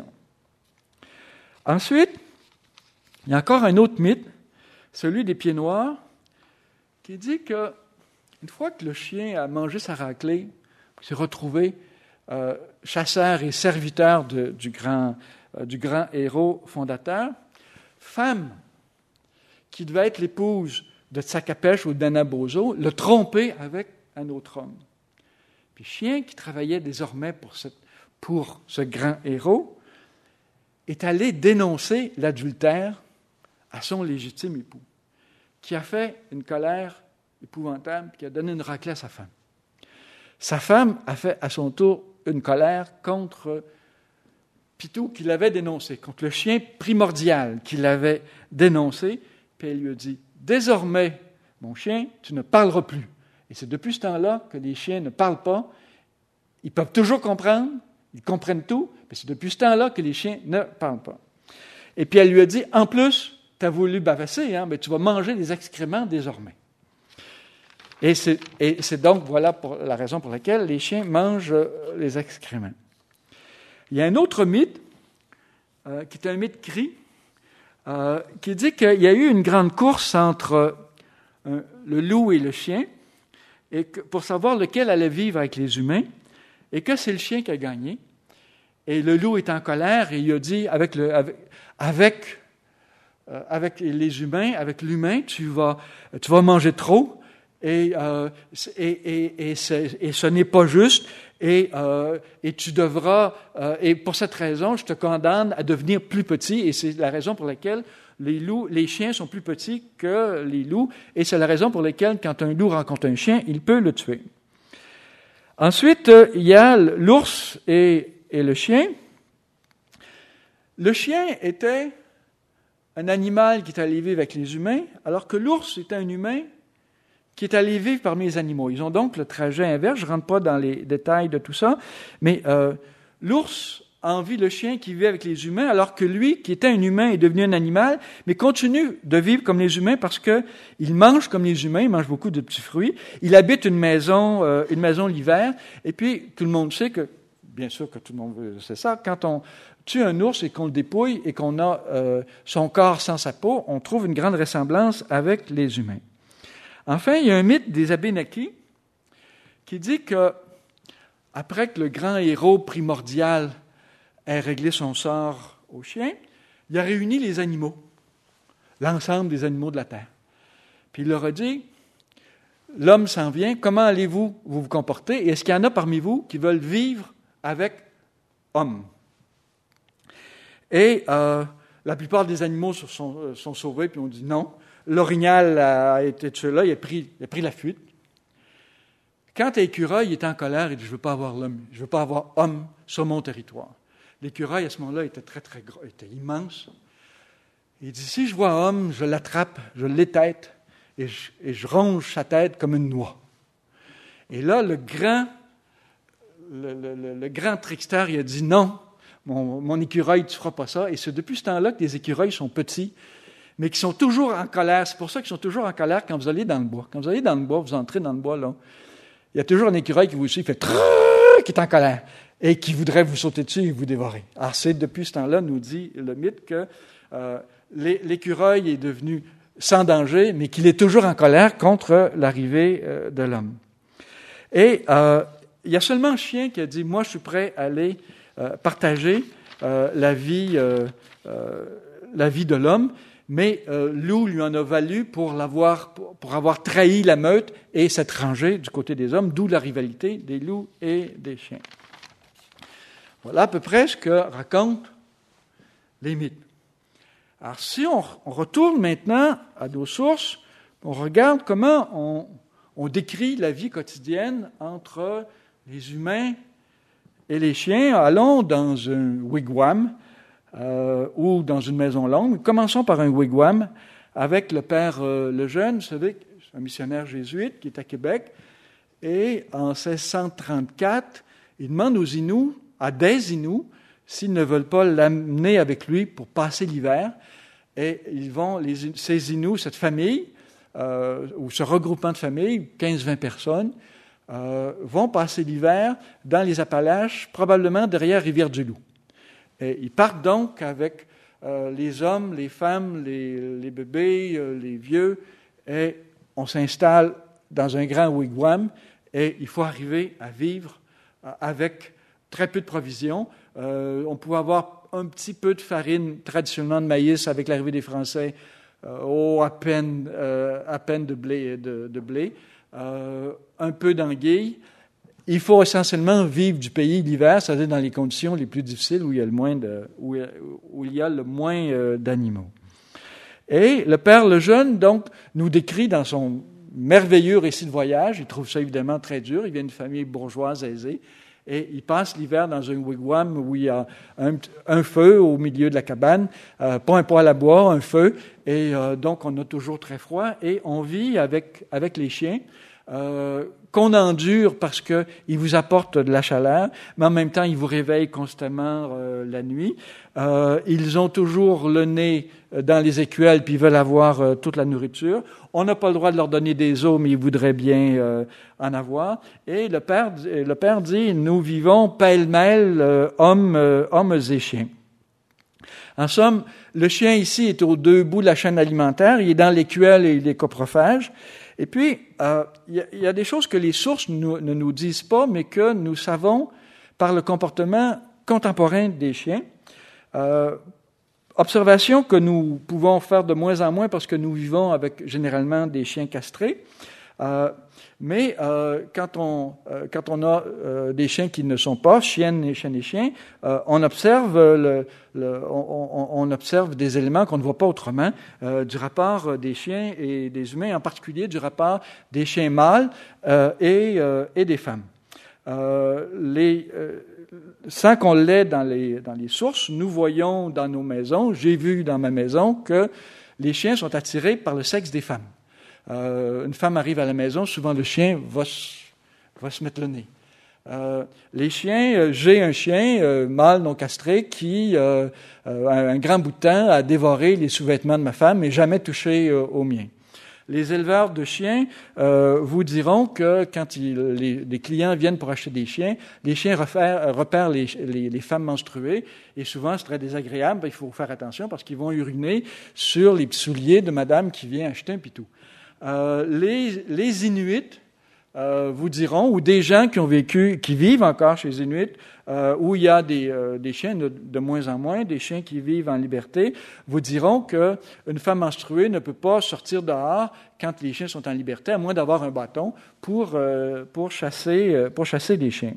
Ensuite, il y a encore un autre mythe, celui des pieds noirs, qui dit que une fois que le chien a mangé sa raclée, il s'est retrouvé chasseur et serviteur du grand héros fondateur, femme qui devait être l'épouse de Tsakapèche ou d'Anabozo, l'a trompé avec un autre homme. Puis chien qui travaillait désormais pour ce grand héros est allé dénoncer l'adultère à son légitime époux, qui a fait une colère épouvantable, qui a donné une raclée à sa femme. Sa femme a fait à son tour une colère contre Pitou qui l'avait dénoncé, contre le chien primordial qui l'avait dénoncé, puis elle lui a dit « Désormais, mon chien, tu ne parleras plus. » Et c'est depuis ce temps-là que les chiens ne parlent pas. Ils peuvent toujours comprendre, ils comprennent tout, mais c'est depuis ce temps-là que les chiens ne parlent pas. Et puis elle lui a dit « En plus, tu as voulu bavasser, hein, mais tu vas manger des excréments désormais. » Et c'est donc, voilà la raison pour laquelle les chiens mangent les excréments. Il y a un autre mythe, qui est un mythe cri, qui dit qu'il y a eu une grande course entre le loup et le chien, et pour savoir lequel allait vivre avec les humains, et que c'est le chien qui a gagné. Et le loup est en colère, et il a dit, avec les humains, avec l'humain, tu vas manger trop, et ce n'est pas juste, et tu devras, et pour cette raison, je te condamne à devenir plus petit, et c'est la raison pour laquelle les chiens sont plus petits que les loups, et c'est la raison pour laquelle, quand un loup rencontre un chien, il peut le tuer. Ensuite, il y a l'ours et le chien. Le chien était un animal qui est allé vivre avec les humains, alors que l'ours était un humain qui est allé vivre parmi les animaux. Ils ont donc le trajet inverse. Je ne rentre pas dans les détails de tout ça, mais l'ours envie le chien qui vit avec les humains, alors que lui, qui était un humain, est devenu un animal, mais continue de vivre comme les humains parce qu'il mange comme les humains, il mange beaucoup de petits fruits. Il habite une maison l'hiver, et puis tout le monde sait que, bien sûr que tout le monde sait ça, quand on tue un ours et qu'on le dépouille et qu'on a son corps sans sa peau, on trouve une grande ressemblance avec les humains. Enfin, il y a un mythe des Abénaquis qui dit que, après que le grand héros primordial ait réglé son sort au chien, il a réuni les animaux, l'ensemble des animaux de la terre. Puis il leur a dit, l'homme s'en vient, comment allez-vous vous comporter? Et est-ce qu'il y en a parmi vous qui veulent vivre avec homme? Et la plupart des animaux sont sauvés, puis on dit non. L'orignal a été tué là, il a pris la fuite. Quant à l'écureuil, il était en colère, il dit « Je ne veux pas avoir l'homme, je ne veux pas avoir homme sur mon territoire. » L'écureuil, à ce moment-là, était très, très gros, était immense. Il dit « Si je vois homme, je l'attrape, je l'étête, et je ronge sa tête comme une noix. » Et là, le grand trickster, il a dit « Non, mon écureuil, tu ne feras pas ça. » Et c'est depuis ce temps-là que les écureuils sont petits, mais qui sont toujours en colère. C'est pour ça qu'ils sont toujours en colère quand vous allez dans le bois. Quand vous allez dans le bois, vous entrez dans le bois, là, il y a toujours un écureuil qui vous suit, qui fait qui est en colère et qui voudrait vous sauter dessus et vous dévorer. Alors, c'est depuis ce temps-là, nous dit le mythe, que l'écureuil est devenu sans danger, mais qu'il est toujours en colère contre l'arrivée de l'homme. Et il y a seulement un chien qui a dit « Moi, je suis prêt à aller partager la vie de l'homme », mais loup lui en a valu pour avoir trahi la meute et s'être rangé du côté des hommes, d'où la rivalité des loups et des chiens. Voilà à peu près ce que racontent les mythes. Alors, si on retourne maintenant à nos sources, on regarde comment on décrit la vie quotidienne entre les humains et les chiens. Allons dans un wigwam ou dans une maison longue. Commençons par un wigwam avec le père Lejeune, vous savez, un missionnaire jésuite qui est à Québec. Et en 1634, il demande aux Inuits, à des Inuits, s'ils ne veulent pas l'amener avec lui pour passer l'hiver. Et ils vont, ces Inuits, cette famille, ou ce regroupement de familles, 15-20 personnes, vont passer l'hiver dans les Appalaches, probablement derrière Rivière-du-Loup. Et ils partent donc avec les hommes, les femmes, les bébés, les vieux, et on s'installe dans un grand wigwam, et il faut arriver à vivre avec très peu de provisions. On pouvait avoir un petit peu de farine, traditionnellement de maïs, avec l'arrivée des Français, à peine de blé, un peu d'anguilles. Il faut essentiellement vivre du pays l'hiver, c'est-à-dire dans les conditions les plus difficiles où il y a le moins d'animaux. Et le père Lejeune, donc, nous décrit dans son merveilleux récit de voyage, il trouve ça évidemment très dur, il vient d'une famille bourgeoise aisée, et il passe l'hiver dans un wigwam où il y a un feu au milieu de la cabane, pas un poêle à bois, un feu, et donc on a toujours très froid, et on vit avec les chiens, qu'on endure parce qu'ils vous apportent de la chaleur, mais en même temps, ils vous réveillent constamment la nuit. Ils ont toujours le nez dans les écuelles, puis ils veulent avoir toute la nourriture. On n'a pas le droit de leur donner des os, mais ils voudraient bien en avoir. Et le père dit, nous vivons pêle-mêle, hommes et chiens. En somme, le chien ici est aux deux bouts de la chaîne alimentaire, il est dans l'écuelle et il est coprophage. Et puis, il y a des choses que les sources ne nous disent pas, mais que nous savons par le comportement contemporain des chiens. Observation que nous pouvons faire de moins en moins parce que nous vivons avec généralement des chiens castrés. Mais quand on a des chiens qui ne sont pas chiennes et chiens, on observe on observe des éléments qu'on ne voit pas autrement du rapport des chiens et des humains, en particulier du rapport des chiens mâles et des femmes. Sans qu'on l'ait dans les sources, nous voyons dans nos maisons, j'ai vu dans ma maison que les chiens sont attirés par le sexe des femmes. Une femme arrive à la maison, souvent le chien va se mettre le nez. Les chiens, j'ai un chien mâle non castré qui, un grand bout de temps, a dévoré les sous-vêtements de ma femme et jamais touché aux miens. Les éleveurs de chiens vous diront que quand les clients viennent pour acheter des chiens repèrent les femmes menstruées et souvent c'est très désagréable, il faut faire attention parce qu'ils vont uriner sur les petits souliers de madame qui vient acheter un pitou. Les Inuits vous diront, ou des gens qui vivent encore chez les Inuits, où il y a des chiens de moins en moins, des chiens qui vivent en liberté, vous diront qu'une femme menstruée ne peut pas sortir dehors quand les chiens sont en liberté, à moins d'avoir un bâton pour chasser les chiens.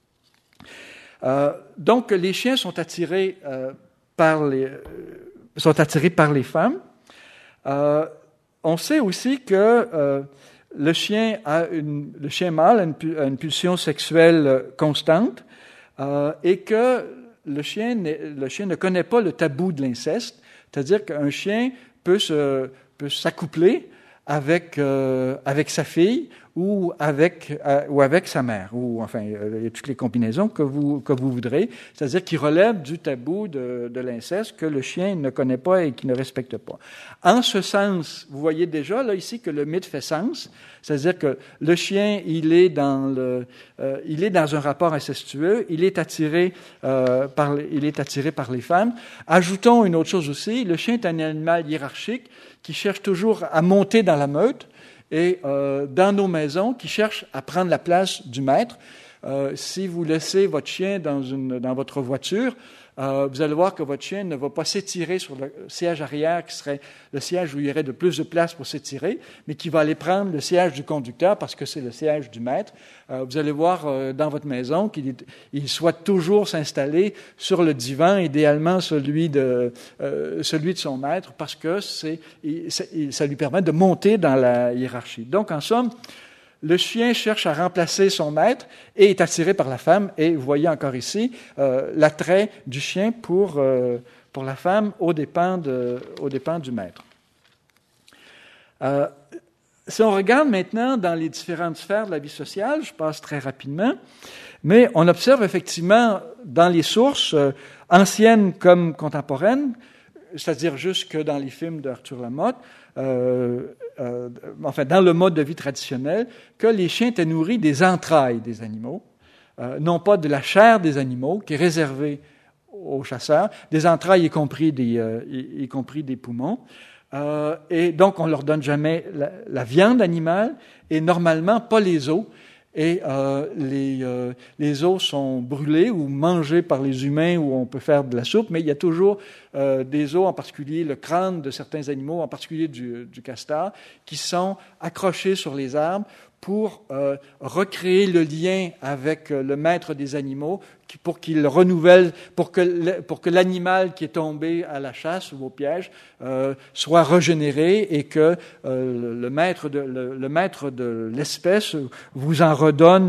Donc, les chiens sont attirés par les femmes. On sait aussi que le chien mâle a une pulsion sexuelle constante et que le chien ne connaît pas le tabou de l'inceste, c'est-à-dire qu'un chien peut s'accoupler avec sa fille ou avec sa mère, ou enfin, il y a toutes les combinaisons que vous voudrez, c'est-à-dire qui relèvent du tabou de l'inceste que le chien ne connaît pas et qui ne respecte pas. En ce sens, vous voyez déjà là ici que le mythe fait sens, c'est-à-dire que le chien, il est dans un rapport incestueux, il est attiré par les femmes. Ajoutons une autre chose aussi, le chien est un animal hiérarchique qui cherche toujours à monter dans la meute, et dans nos maisons, qui cherchent à prendre la place du maître. Si vous laissez votre chien dans votre voiture, vous allez voir que votre chien ne va pas s'étirer sur le siège arrière, qui serait le siège où il y aurait de plus de place pour s'étirer, mais qui va aller prendre le siège du conducteur parce que c'est le siège du maître. Vous allez voir dans votre maison qu'il souhaite toujours s'installer sur le divan, idéalement celui de son maître, parce que ça lui permet de monter dans la hiérarchie. Donc, en somme, le chien cherche à remplacer son maître et est attiré par la femme. Et vous voyez encore ici l'attrait du chien pour la femme aux dépens du maître. Si on regarde maintenant dans les différentes sphères de la vie sociale, je passe très rapidement, mais on observe effectivement dans les sources anciennes comme contemporaines, c'est-à-dire jusque dans les films d'Arthur Lamotte, dans le mode de vie traditionnel, que les chiens étaient nourris des entrailles des animaux, non pas de la chair des animaux, qui est réservée aux chasseurs, des entrailles y compris des poumons. Et donc, on leur donne jamais la viande animale et normalement pas les os. Et les os sont brûlés ou mangés par les humains où on peut faire de la soupe, mais il y a toujours des os, en particulier le crâne de certains animaux, en particulier du castor, qui sont accrochés sur les arbres pour recréer le lien avec le maître des animaux, pour qu'il renouvelle, pour que l'animal qui est tombé à la chasse ou au piège soit régénéré et que le maître de l'espèce vous en redonne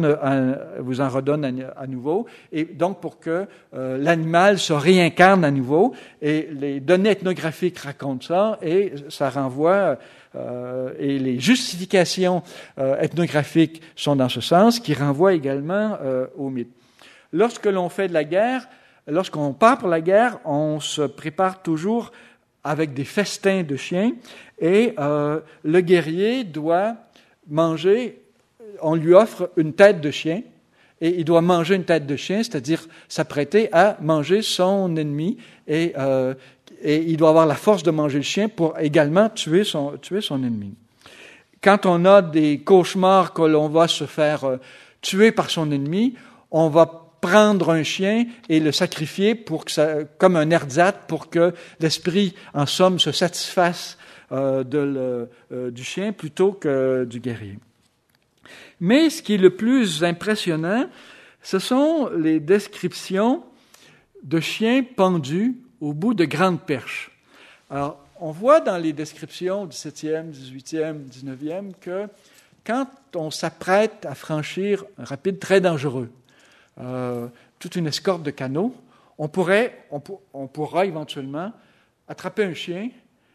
à nouveau, et donc pour que l'animal se réincarne à nouveau. Et les données ethnographiques racontent ça, et ça renvoie et les justifications ethnographiques sont dans ce sens, qui renvoient également au mythe. Lorsque l'on fait de la guerre, lorsqu'on part pour la guerre, on se prépare toujours avec des festins de chiens, et le guerrier doit manger, on lui offre une tête de chien, et il doit manger une tête de chien, c'est-à-dire s'apprêter à manger son ennemi, et il doit avoir la force de manger le chien pour également tuer son ennemi. Quand on a des cauchemars que l'on va se faire tuer par son ennemi, on va prendre un chien et le sacrifier comme un erzat pour que l'esprit, en somme, se satisfasse du chien plutôt que du guerrier. Mais ce qui est le plus impressionnant, ce sont les descriptions de chiens pendus au bout de grandes perches. Alors, on voit dans les descriptions du 7e, 18e, 19e que quand on s'apprête à franchir un rapide très dangereux, toute une escorte de canots, on pourra éventuellement attraper un chien,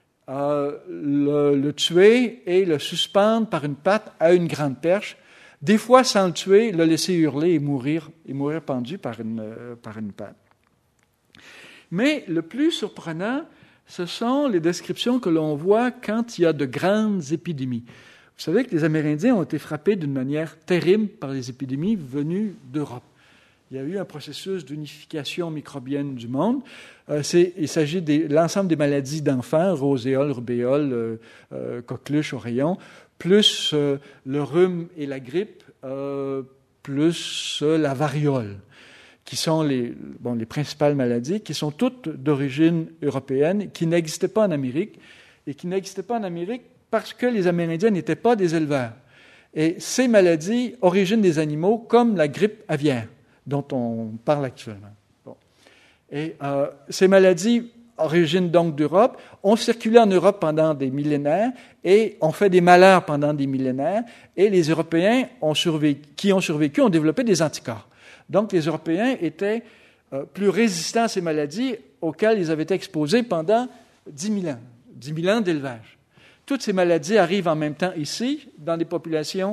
le tuer et le suspendre par une patte à une grande perche, des fois sans le tuer, le laisser hurler et mourir pendu par une patte. Mais le plus surprenant, ce sont les descriptions que l'on voit quand il y a de grandes épidémies. Vous savez que les Amérindiens ont été frappés d'une manière terrible par les épidémies venues d'Europe. Il y a eu un processus d'unification microbienne du monde. Il s'agit de l'ensemble des maladies d'enfants, roséole, rubéole, coqueluche, oreillon, plus le rhume et la grippe, plus la variole, qui sont les principales maladies, qui sont toutes d'origine européenne, qui n'existaient pas en Amérique, et qui n'existaient pas en Amérique parce que les Amérindiens n'étaient pas des éleveurs. Et ces maladies originent des animaux comme la grippe aviaire, dont on parle actuellement. Bon. Et ces maladies originent donc d'Europe, ont circulé en Europe pendant des millénaires et ont fait des malheurs pendant des millénaires, et les Européens qui ont survécu ont développé des anticorps. Donc les Européens étaient plus résistants à ces maladies auxquelles ils avaient été exposés pendant 10 000 ans d'élevage. Toutes ces maladies arrivent en même temps ici, dans des populations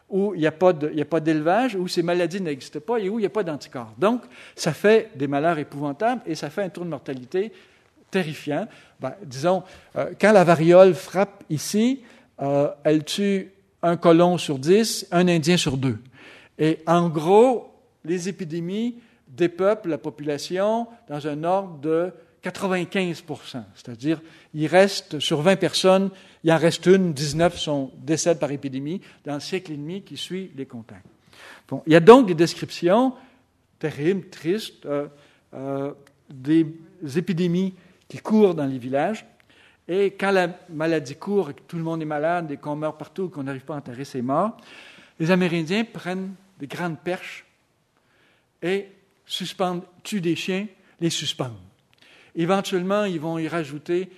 où il n'y a pas d'élevage, où ces maladies n'existent pas et où il n'y a pas d'anticorps. Donc, ça fait des malheurs épouvantables et ça fait un taux de mortalité terrifiant. Disons, quand la variole frappe ici, elle tue un colon sur 10, un Indien sur 2. Et en gros, les épidémies dépeuplent la population dans un ordre de 95%. C'est-à-dire, il reste, sur 20 personnes, il en reste 19 décèdent par épidémie dans le siècle et demi qui suit les contacts. Bon, il y a donc des descriptions terribles, tristes, des épidémies qui courent dans les villages. Et quand la maladie court et que tout le monde est malade et qu'on meurt partout et qu'on n'arrive pas à enterrer ses morts, les Amérindiens prennent des grandes perches et tuent des chiens, les suspendent. Éventuellement, ils vont y rajouter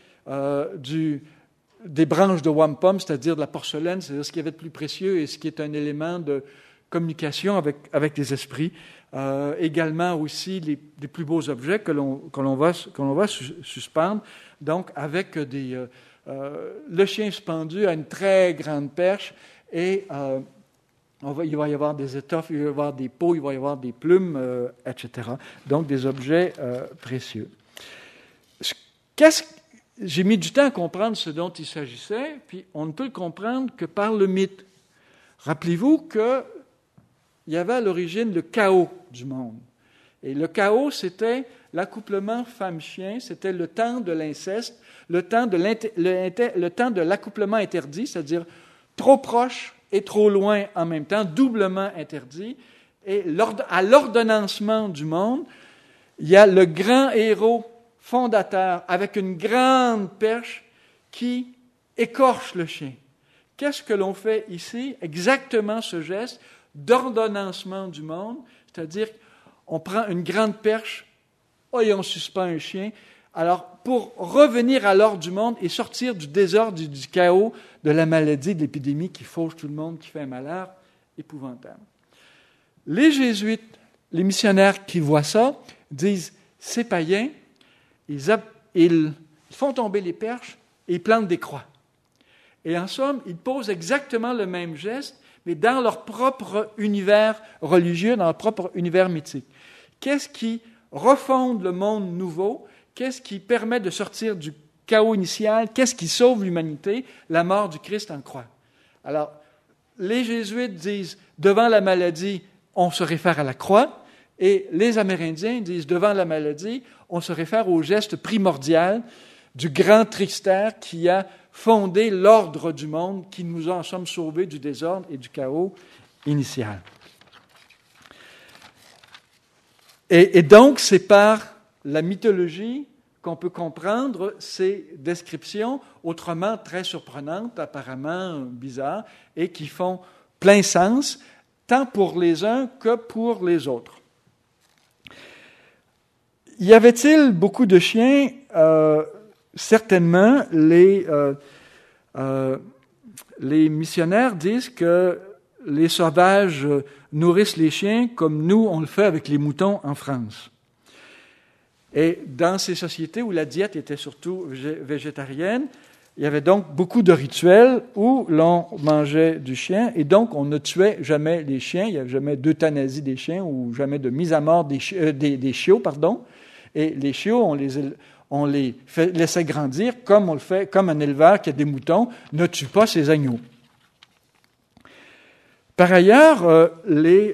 des branches de wampum, c'est-à-dire de la porcelaine, c'est-à-dire ce qu'il y avait de plus précieux et ce qui est un élément de communication avec les esprits. Également aussi les plus beaux objets que l'on va suspendre, donc avec le chien suspendu à une très grande perche et il va y avoir des étoffes, il va y avoir des peaux, il va y avoir des plumes, etc. Donc des objets précieux. J'ai mis du temps à comprendre ce dont il s'agissait, puis on ne peut le comprendre que par le mythe. Rappelez-vous qu'il y avait à l'origine le chaos du monde. Et le chaos, c'était l'accouplement femme-chien, c'était le temps de l'inceste, le temps de l'accouplement interdit, c'est-à-dire trop proche et trop loin en même temps, doublement interdit. Et à l'ordonnancement du monde, il y a le grand héros fondateur avec une grande perche qui écorche le chien. Qu'est-ce que l'on fait ici? Exactement ce geste d'ordonnancement du monde, c'est-à-dire on prend une grande perche et on suspend un chien. Alors, pour revenir à l'ordre du monde et sortir du désordre, du chaos, de la maladie, de l'épidémie qui fauche tout le monde, qui fait un malheur épouvantable. Les jésuites, les missionnaires qui voient ça, disent, ces païens, ils font tomber les perches et ils plantent des croix. Et en somme, ils posent exactement le même geste, mais dans leur propre univers religieux, dans leur propre univers mythique. Qu'est-ce qui refonde le monde nouveau? Qu'est-ce qui permet de sortir du chaos initial? Qu'est-ce qui sauve l'humanité? La mort du Christ en croix. Alors, les jésuites disent, devant la maladie, on se réfère à la croix. Et les Amérindiens disent, devant la maladie, on se réfère au geste primordial du grand trickster qui a fondé l'ordre du monde, qui nous en sommes sauvés du désordre et du chaos initial. Et donc, c'est par la mythologie qu'on peut comprendre ces descriptions, autrement très surprenantes, apparemment bizarres, et qui font plein sens, tant pour les uns que pour les autres. Y avait-il beaucoup de chiens? Certainement, les missionnaires disent que les sauvages nourrissent les chiens comme nous, on le fait avec les moutons en France. Et dans ces sociétés où la diète était surtout végétarienne, il y avait donc beaucoup de rituels où l'on mangeait du chien et donc on ne tuait jamais les chiens, il n'y avait jamais d'euthanasie des chiens ou jamais de mise à mort des chiots, Et les chiots, on les laissait grandir comme on le fait, comme un éleveur qui a des moutons ne tue pas ses agneaux. Par ailleurs, les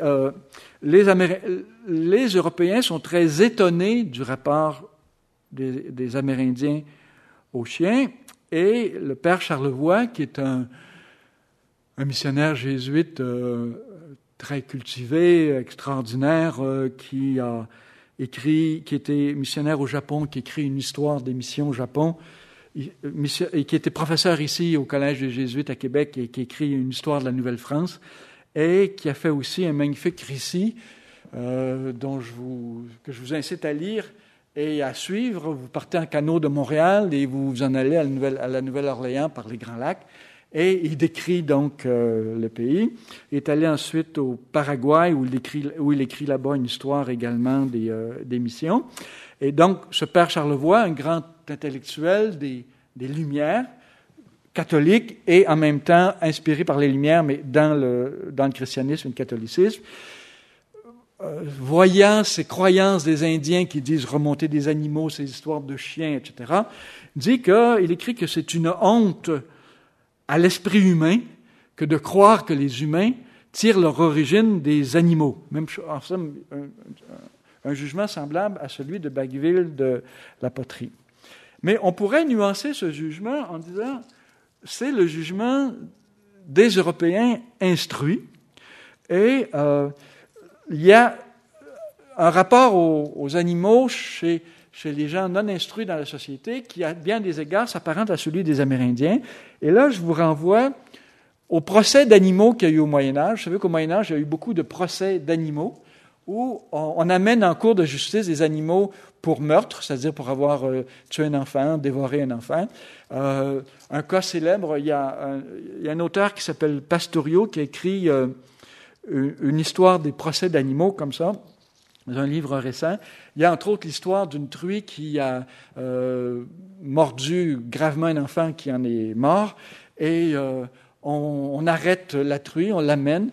Européens sont très étonnés du rapport des Amérindiens aux chiens, et le père Charlevoix, qui est un missionnaire jésuite très cultivé, extraordinaire, qui était missionnaire au Japon, qui écrit une histoire des missions au Japon, et qui était professeur ici au Collège des Jésuites à Québec et qui écrit une histoire de la Nouvelle-France, et qui a fait aussi un magnifique récit que je vous incite à lire et à suivre. Vous partez en canot de Montréal et vous vous en allez à la Nouvelle-Orléans par les Grands Lacs. Et il décrit donc le pays. Il est allé ensuite au Paraguay où il écrit là-bas une histoire également des missions. Et donc, ce père Charlevoix, un grand intellectuel des Lumières, catholique et en même temps inspiré par les Lumières, mais dans le christianisme et le catholicisme. Voyant ces croyances des Indiens qui disent remonter des animaux, ces histoires de chiens, etc., il écrit que c'est une honte à l'esprit humain que de croire que les humains tirent leur origine des animaux. Même en somme, un jugement semblable à celui de Bagueville de la poterie. Mais on pourrait nuancer ce jugement en disant c'est le jugement des Européens instruits et il y a un rapport aux animaux chez les gens non instruits dans la société qui, à bien des égards, s'apparente à celui des Amérindiens. Et là, je vous renvoie au procès d'animaux qu'il y a eu au Moyen-Âge. Vous savez qu'au Moyen-Âge, il y a eu beaucoup de procès d'animaux où on amène en cour de justice des animaux pour meurtre, c'est-à-dire pour avoir tué un enfant, dévoré un enfant. Un cas célèbre, il y a un auteur qui s'appelle Pastorio qui a écrit une histoire des procès d'animaux comme ça, dans un livre récent. Il y a entre autres l'histoire d'une truie qui a mordu gravement un enfant qui en est mort, et on arrête la truie, on l'amène,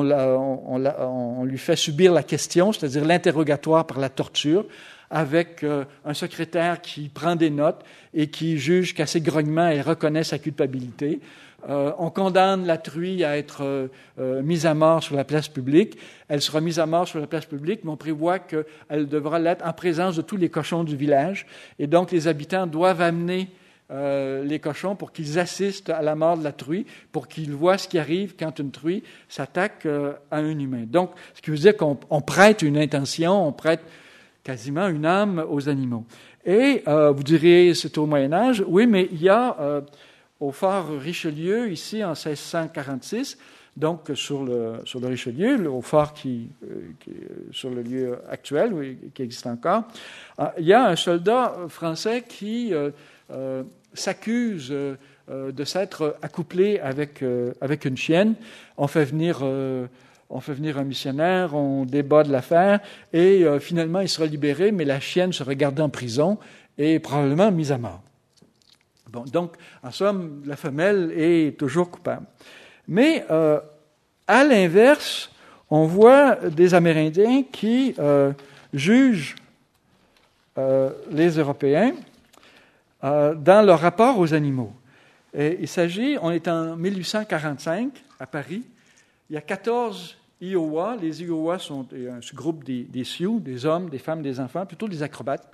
on lui fait subir la question, c'est-à-dire l'interrogatoire par la torture, avec un secrétaire qui prend des notes et qui juge qu'à ses grognements, elle reconnaît sa culpabilité. On condamne la truie à être mise à mort sur la place publique. Elle sera mise à mort sur la place publique, mais on prévoit qu'elle devra l'être en présence de tous les cochons du village. Et donc, les habitants doivent amener les cochons pour qu'ils assistent à la mort de la truie, pour qu'ils voient ce qui arrive quand une truie s'attaque à un humain. Donc, ce qui veut dire qu'on prête une intention, on prête quasiment une âme aux animaux. Et vous direz, c'est au Moyen-Âge. Oui, mais il y a au fort Richelieu, ici, en 1646, donc sur le Richelieu, au fort qui est sur le lieu actuel, qui existe encore, il y a un soldat français qui s'accuse de s'être accouplé avec une chienne. On fait venir un missionnaire, on débat de l'affaire, et finalement il sera libéré, mais la chienne sera gardée en prison et probablement mise à mort. Bon, donc, en somme, la femelle est toujours coupable. Mais, à l'inverse, on voit des Amérindiens qui jugent les Européens dans leur rapport aux animaux. Et il s'agit, on est en 1845 à Paris, il y a 14 Iowa. Les Iowa sont un groupe des Sioux, des hommes, des femmes, des enfants, plutôt des acrobates,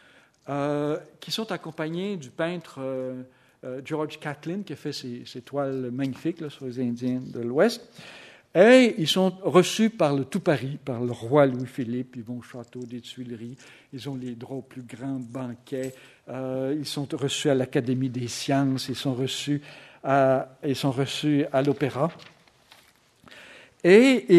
qui sont accompagnés du peintre George Catlin, qui a fait ces toiles magnifiques là, sur les Indiens de l'Ouest. Et ils sont reçus par le tout Paris, par le roi Louis-Philippe. Ils vont au château des Tuileries. Ils ont les droits au plus grand banquet. Ils sont reçus à l'Académie des sciences. Ils sont reçus à l'opéra. Et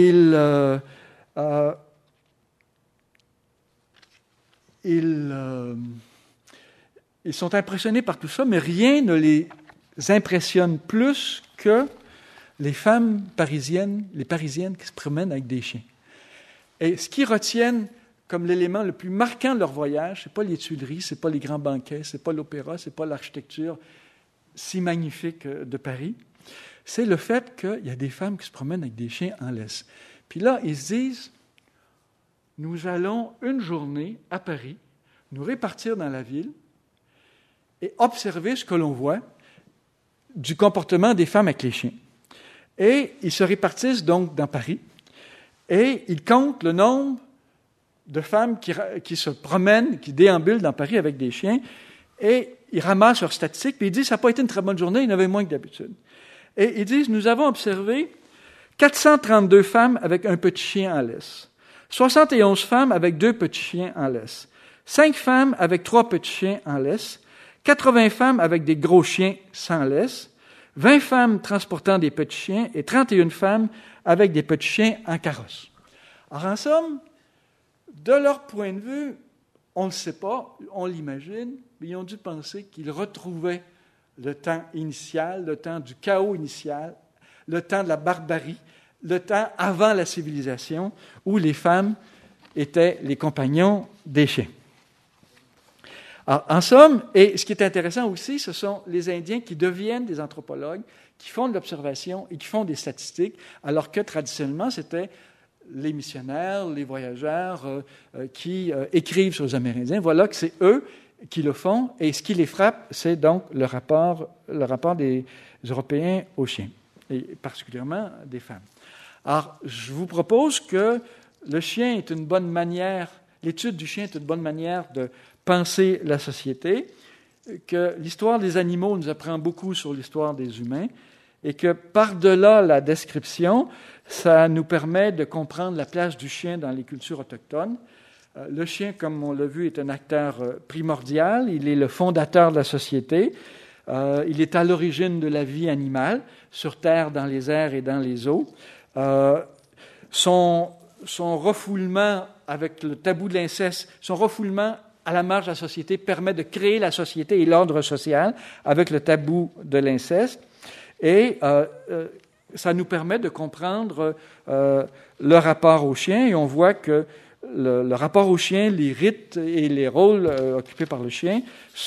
ils sont impressionnés par tout ça, mais rien ne les impressionne plus que les femmes parisiennes, les Parisiennes qui se promènent avec des chiens. Et ce qu'ils retiennent comme l'élément le plus marquant de leur voyage, c'est pas les Tuileries, c'est pas les grands banquets, c'est pas l'opéra, c'est pas l'architecture si magnifique de Paris, c'est le fait qu'il y a des femmes qui se promènent avec des chiens en laisse. Puis là, ils se disent, nous allons une journée à Paris, nous répartir dans la ville et observer ce que l'on voit du comportement des femmes avec les chiens. Et ils se répartissent donc dans Paris et ils comptent le nombre de femmes qui se promènent, qui déambulent dans Paris avec des chiens, et ils ramassent leurs statistiques, puis ils disent, ça n'a pas été une très bonne journée, il y en avait moins que d'habitude. Et ils disent, nous avons observé 432 femmes avec un petit chien en laisse, 71 femmes avec 2 petits chiens en laisse, 5 femmes avec 3 petits chiens en laisse, 80 femmes avec des gros chiens sans laisse, 20 femmes transportant des petits chiens et 31 femmes avec des petits chiens en carrosse. Alors, en somme, de leur point de vue, on ne le sait pas, on l'imagine, mais ils ont dû penser qu'ils retrouvaient le temps initial, le temps du chaos initial, le temps de la barbarie, le temps avant la civilisation, où les femmes étaient les compagnons des chiens. Alors, en somme, et ce qui est intéressant aussi, ce sont les Indiens qui deviennent des anthropologues, qui font de l'observation et qui font des statistiques, alors que traditionnellement, c'était les missionnaires, les voyageurs qui écrivent sur les Amérindiens. Voilà que c'est eux qui le font, et ce qui les frappe, c'est donc le rapport des Européens aux chiens, et particulièrement des femmes. Alors, je vous propose que le chien est une bonne manière, l'étude du chien est une bonne manière de penser la société, que l'histoire des animaux nous apprend beaucoup sur l'histoire des humains, et que par-delà la description, ça nous permet de comprendre la place du chien dans les cultures autochtones. Le chien, comme on l'a vu, est un acteur primordial, il est le fondateur de la société, il est à l'origine de la vie animale, sur terre, dans les airs et dans les eaux. Son refoulement avec le tabou de l'inceste, son refoulement à la marge de la société permet de créer la société et l'ordre social avec le tabou de l'inceste. Et ça nous permet de comprendre le rapport au chien, et on voit que le rapport au chien, les rites et les rôles occupés par le chien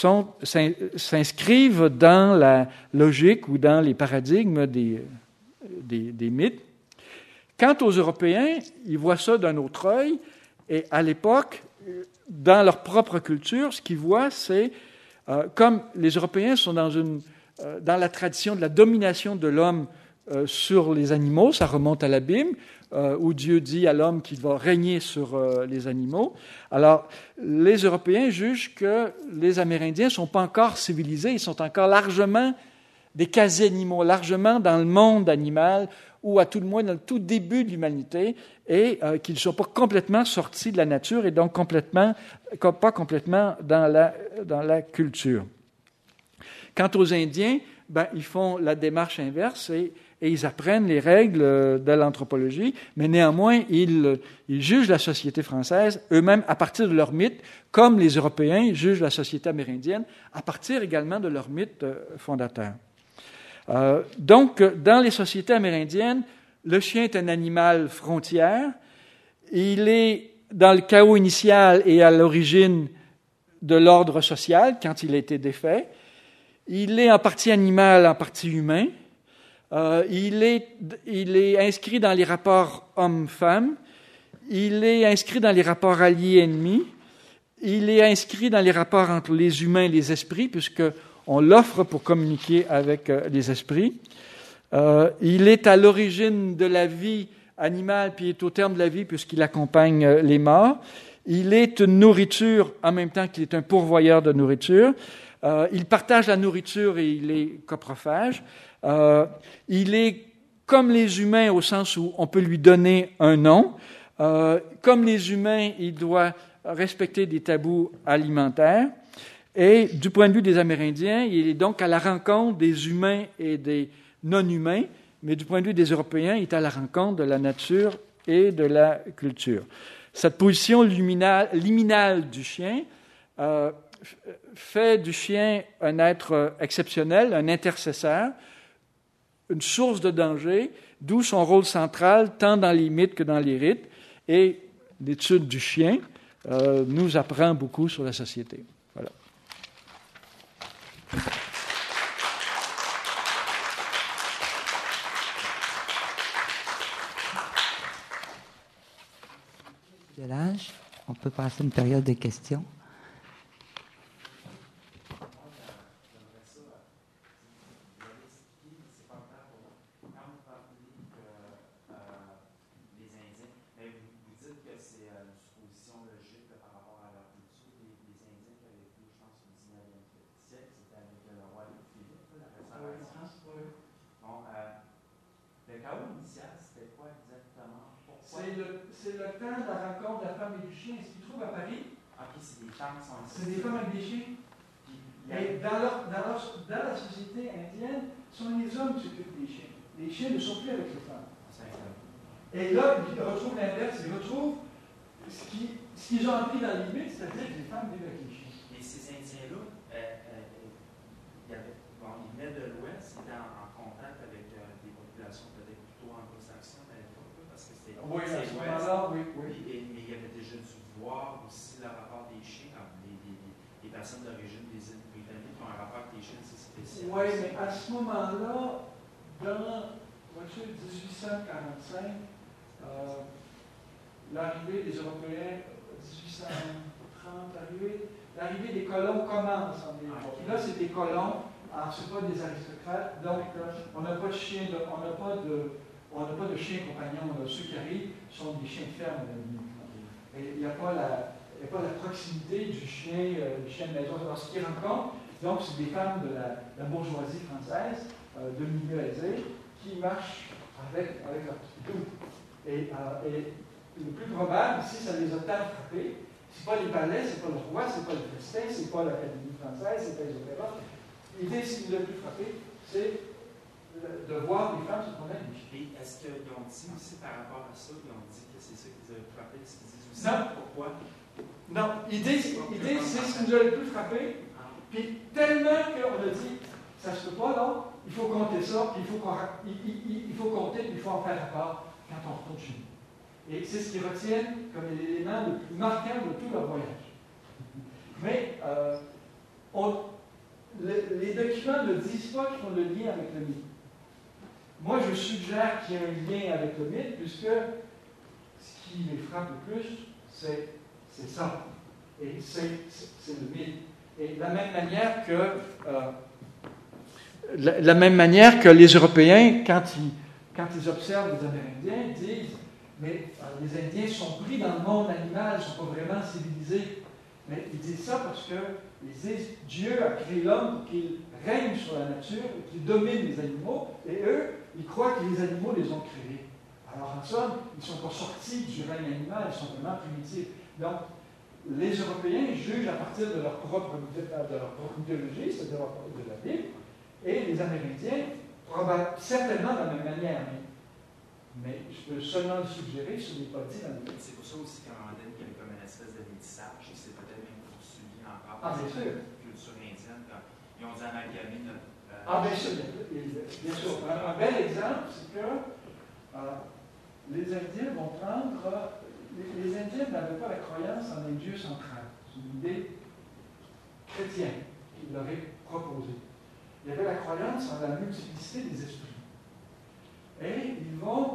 s'inscrivent dans la logique ou dans les paradigmes des mythes. Quant aux Européens, ils voient ça d'un autre œil, et à l'époque, dans leur propre culture, ce qu'ils voient, c'est comme les Européens sont dans la tradition de la domination de l'homme sur les animaux, ça remonte à la Bible, où Dieu dit à l'homme qu'il va régner sur les animaux. Alors, les Européens jugent que les Amérindiens ne sont pas encore civilisés, ils sont encore largement des quasi-animaux, largement dans le monde animal, ou à tout le moins dans le tout début de l'humanité, et qu'ils ne sont pas complètement sortis de la nature, et donc pas complètement dans la culture. Quant aux Indiens, ils font la démarche inverse et ils apprennent les règles de l'anthropologie, mais néanmoins, ils jugent la société française eux-mêmes à partir de leurs mythes, comme les Européens jugent la société amérindienne à partir également de leurs mythes fondateurs. Donc, dans les sociétés amérindiennes, le chien est un animal frontière. Il est dans le chaos initial et à l'origine de l'ordre social, quand il a été défait. Il est en partie animal, en partie humain. Il est inscrit dans les rapports homme-femme. Il est inscrit dans les rapports alliés-ennemis. Il est inscrit dans les rapports entre les humains et les esprits, puisqu'on l'offre pour communiquer avec les esprits. Il est à l'origine de la vie animale, puis il est au terme de la vie, puisqu'il accompagne les morts. Il est une nourriture en même temps qu'il est un pourvoyeur de nourriture. Il partage la nourriture et il est coprophage. Il est comme les humains au sens où on peut lui donner un nom. Comme les humains, il doit respecter des tabous alimentaires. Et du point de vue des Amérindiens, il est donc à la rencontre des humains et des non-humains, mais du point de vue des Européens, il est à la rencontre de la nature et de la culture. Cette position liminale du chien fait du chien un être exceptionnel, un intercesseur, une source de danger, d'où son rôle central tant dans les mythes que dans les rites. Et l'étude du chien nous apprend beaucoup sur la société. Voilà.
De l'âge, on peut passer une période de questions.
C'est le temps de la rencontre de la femme et du chien. Est-ce qu'ils trouvent à Paris?
Ok, c'est des femmes qui sont ici.
C'est des femmes avec des chiens. Et dans la société indienne, ce sont les hommes qui s'occupent des chiens. Les chiens ne sont plus avec les femmes. Et là, ils retrouvent l'inverse. Ils retrouvent ce qu'ils ont appris dans les mythes, c'est-à-dire que les femmes vivent avec les chiens.
Et ces Indiens-là, ils venaient de l'Ouest, ils étaient en contact avec des populations peut-être plutôt anglo-saxonnes à l'époque, parce que c'était
oui, à ce moment-là, oui.
Mais il y avait déjà dû voir aussi le rapport des chiens, comme les personnes d'origine des îles britanniques qui ont un rapport avec les chiens, c'est spécial.
Oui, mais à ce moment-là, dans 1845, l'arrivée des Européens, 1830, l'arrivée des colons commence en Europe. Là, c'est des colons, alors c'est pas des aristocrates, donc on n'a pas de chiens, on n'a pas de chiens compagnons. Ceux qui arrivent sont des chiens de ferme. Et il n'y a pas la proximité du chien de maison. Alors, ce qu'ils rencontrent, donc, c'est des femmes de la bourgeoisie française, de milieu aisé, qui marchent avec leur petit doux. Et le plus probable, si ça les a tant frappés, c'est pas les palais, c'est pas le roi, c'est pas le festin, c'est pas l'Académie française, c'est pas les opéras. L'idée, ce qui nous a le plus frappé, c'est de voir des femmes se promener avec des chiens.
Et est-ce qu'ils ont dit aussi par rapport à ça, ils ont dit que c'est ça qui les a frappés, est-ce qu'ils disent aussi
Non.
pourquoi?
Non, l'idée, c'est ce qui nous a le plus frappé. Puis tellement qu'on a dit, ça se peut pas, non, il faut compter ça, puis il faut compter, puis il faut en faire rapport quand on retourne chez nous. Et c'est ce qu'ils retiennent comme l'élément le plus marquant de tout leur voyage. Mais les documents ne disent pas qu'ils font le lien avec le mythe. Moi, je suggère qu'il y a un lien avec le mythe, puisque ce qui les frappe le plus, c'est ça. Et c'est le mythe. Et de la même manière que les Européens, quand ils observent les Amérindiens, disent mais les Indiens sont pris dans le monde animal, ils ne sont pas vraiment civilisés. Mais ils disent ça parce que Dieu a créé l'homme pour qu'il règne sur la nature, qu'il domine les animaux, et eux, ils croient que les animaux les ont créés. Alors en somme, ils ne sont pas sortis du règne animal, ils sont vraiment primitifs. Donc, les Européens jugent à partir de leur propre mythologie, c'est-à-dire de la Bible, et les Amérindiens, certainement de la même manière. Mais je peux seulement le suggérer, ce n'est pas dit dans le livre.
C'est pour ça aussi qu'à un moment donné, il y avait comme une espèce de métissage, et c'est peut-être même poursuivi encore
par la culture
indienne, quand ils ont dû amalgamer notre.
Bien sûr, bien sûr. Un bel exemple, c'est que les Indiens vont prendre. Les Indiens n'avaient pas la croyance en un Dieu central. C'est une idée chrétienne qu'il leur est proposée. Il y avait la croyance en la multiplicité des esprits. Et ils vont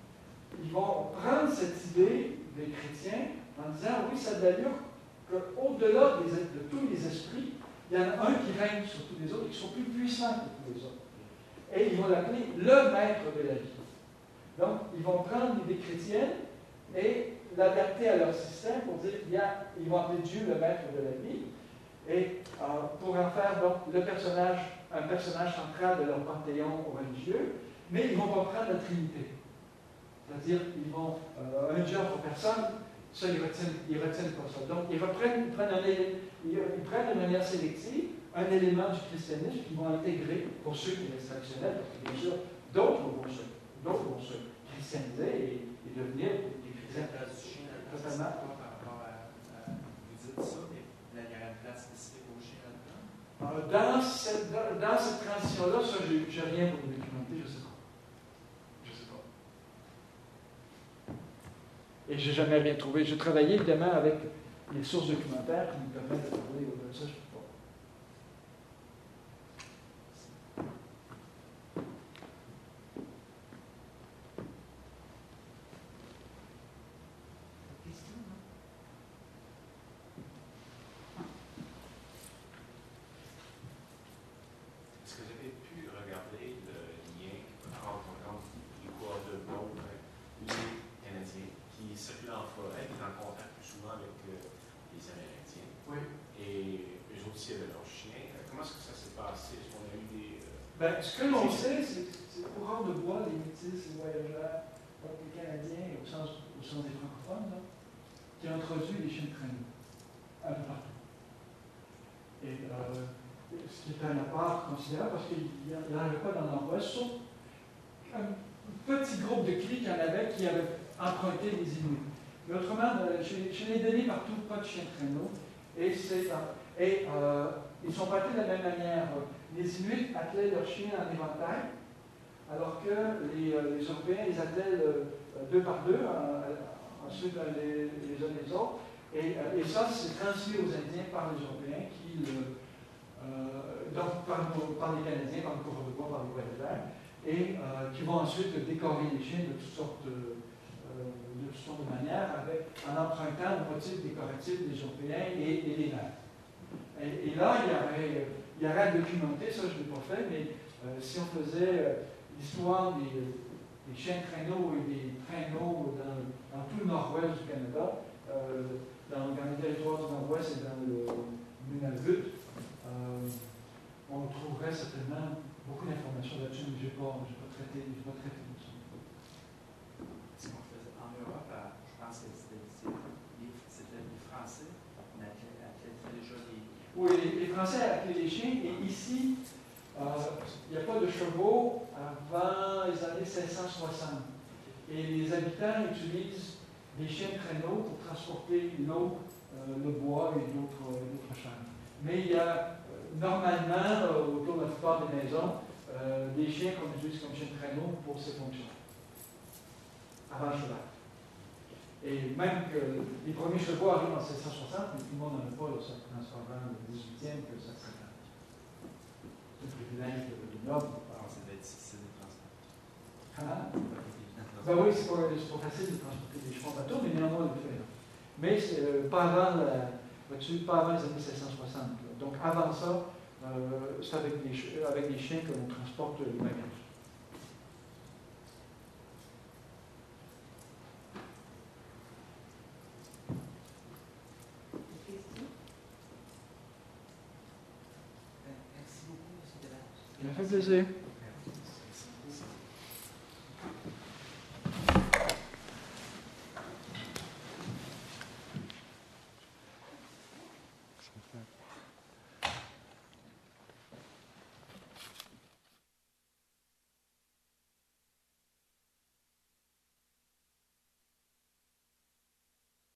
prendre cette idée des chrétiens en disant, oui, ça a de l'allure qu'au-delà de tous les esprits, il y en a un qui règne sur tous les autres, qui sont plus puissants que tous les autres. Et ils vont l'appeler le maître de la vie. Donc, ils vont prendre l'idée chrétienne et l'adapter à leur système pour dire qu'ils vont appeler Dieu le maître de la vie. Et pour en faire donc un personnage central de leur panthéon religieux, mais ils ne vont pas prendre la Trinité. C'est-à-dire qu'ils vont un Dieu pour personne, ça ils retiennent pas ça. Donc ils prennent de manière sélective un élément du christianisme qu'ils vont intégrer pour ceux qui restent traditionnels, parce que bien sûr, d'autres vont se christianiser et devenir des chrétiens. Totalement.
Vous dites ça, mais il y a une place spécifique au chien là-dedans?
Dans cette transition-là, ça, je n'ai rien pour documenter, je ne sais pas. Et je n'ai jamais rien trouvé. J'ai travaillé évidemment avec les sources documentaires qui nous permettent de parler de ça, je ne sais pas.
Est-ce que vous avez pu regarder le lien entre les coureurs de bois les Canadiens qui circulent en forêt, qui sont en contact plus souvent avec les Amérindiens?
Oui.
Et eux aussi avaient leurs chiens. Comment est-ce que ça s'est passé? Est-ce qu'on a eu des.
Ce que l'on sait, c'est que les coureurs de bois, les métis, les voyageurs, donc les Canadiens, au sens des francophones, là, qui ont introduit les chiens de traîneau un peu partout. Et ce qui est un apport considérable, parce qu'il n'y en avait pas dans le Nord-Ouest, sauf un petit groupe de clics qu'il y en avait qui avaient emprunté les Inuits. Mais autrement, je l'ai donné partout, pas de chien de traîneau. Et ils sont partis de la même manière. Les Inuits attelaient leurs chiens en éventail, alors que les Européens les attellent deux par deux, ensuite les uns les autres. Et ça, c'est transmis aux Indiens par les Européens donc par les Canadiens, par le coureur de bois, par les voyageurs, et qui vont ensuite décorer les chiens de toutes sortes de manières, en empruntant le motif décoratif des Européens et des Nègres. Et là, il y aurait à documenter, ça je ne l'ai pas fait, mais si on faisait l'histoire des chiens traîneaux et des traîneaux dans tout le nord-ouest du Canada, dans les territoires du nord-ouest et dans le Nunavut, on trouverait certainement beaucoup d'informations là-dessus, mais je n'ai pas traité de ça.
En Europe, je pense que c'était les Français qui appelaient déjà les...
Oui, les Français appelaient les chiens, et ici, il n'y a pas de chevaux avant les années 1660. Et les habitants utilisent des chiens traîneaux pour transporter l'eau, le bois et d'autres choses. Mais il y a normalement, autour de la plupart des maisons, des chiens qu'on utilise comme chiens traîneaux pour ces fonctions, avant le cheval. Et même que les premiers chevaux arrivent en 1760, mais tout le monde n'en a pas, ça commence avant le 18e que ça se répand. C'est le privilège de noble.
C'est des transports.
Ah. Ben oui, c'est pas facile de transporter des chevaux en bateau, mais néanmoins, on le fait. Mais pas avant les années 1660. Donc avant ça, c'est avec des chiens que l'on transporte les bagages.
Merci beaucoup, M. Delage.
Ça me fait plaisir.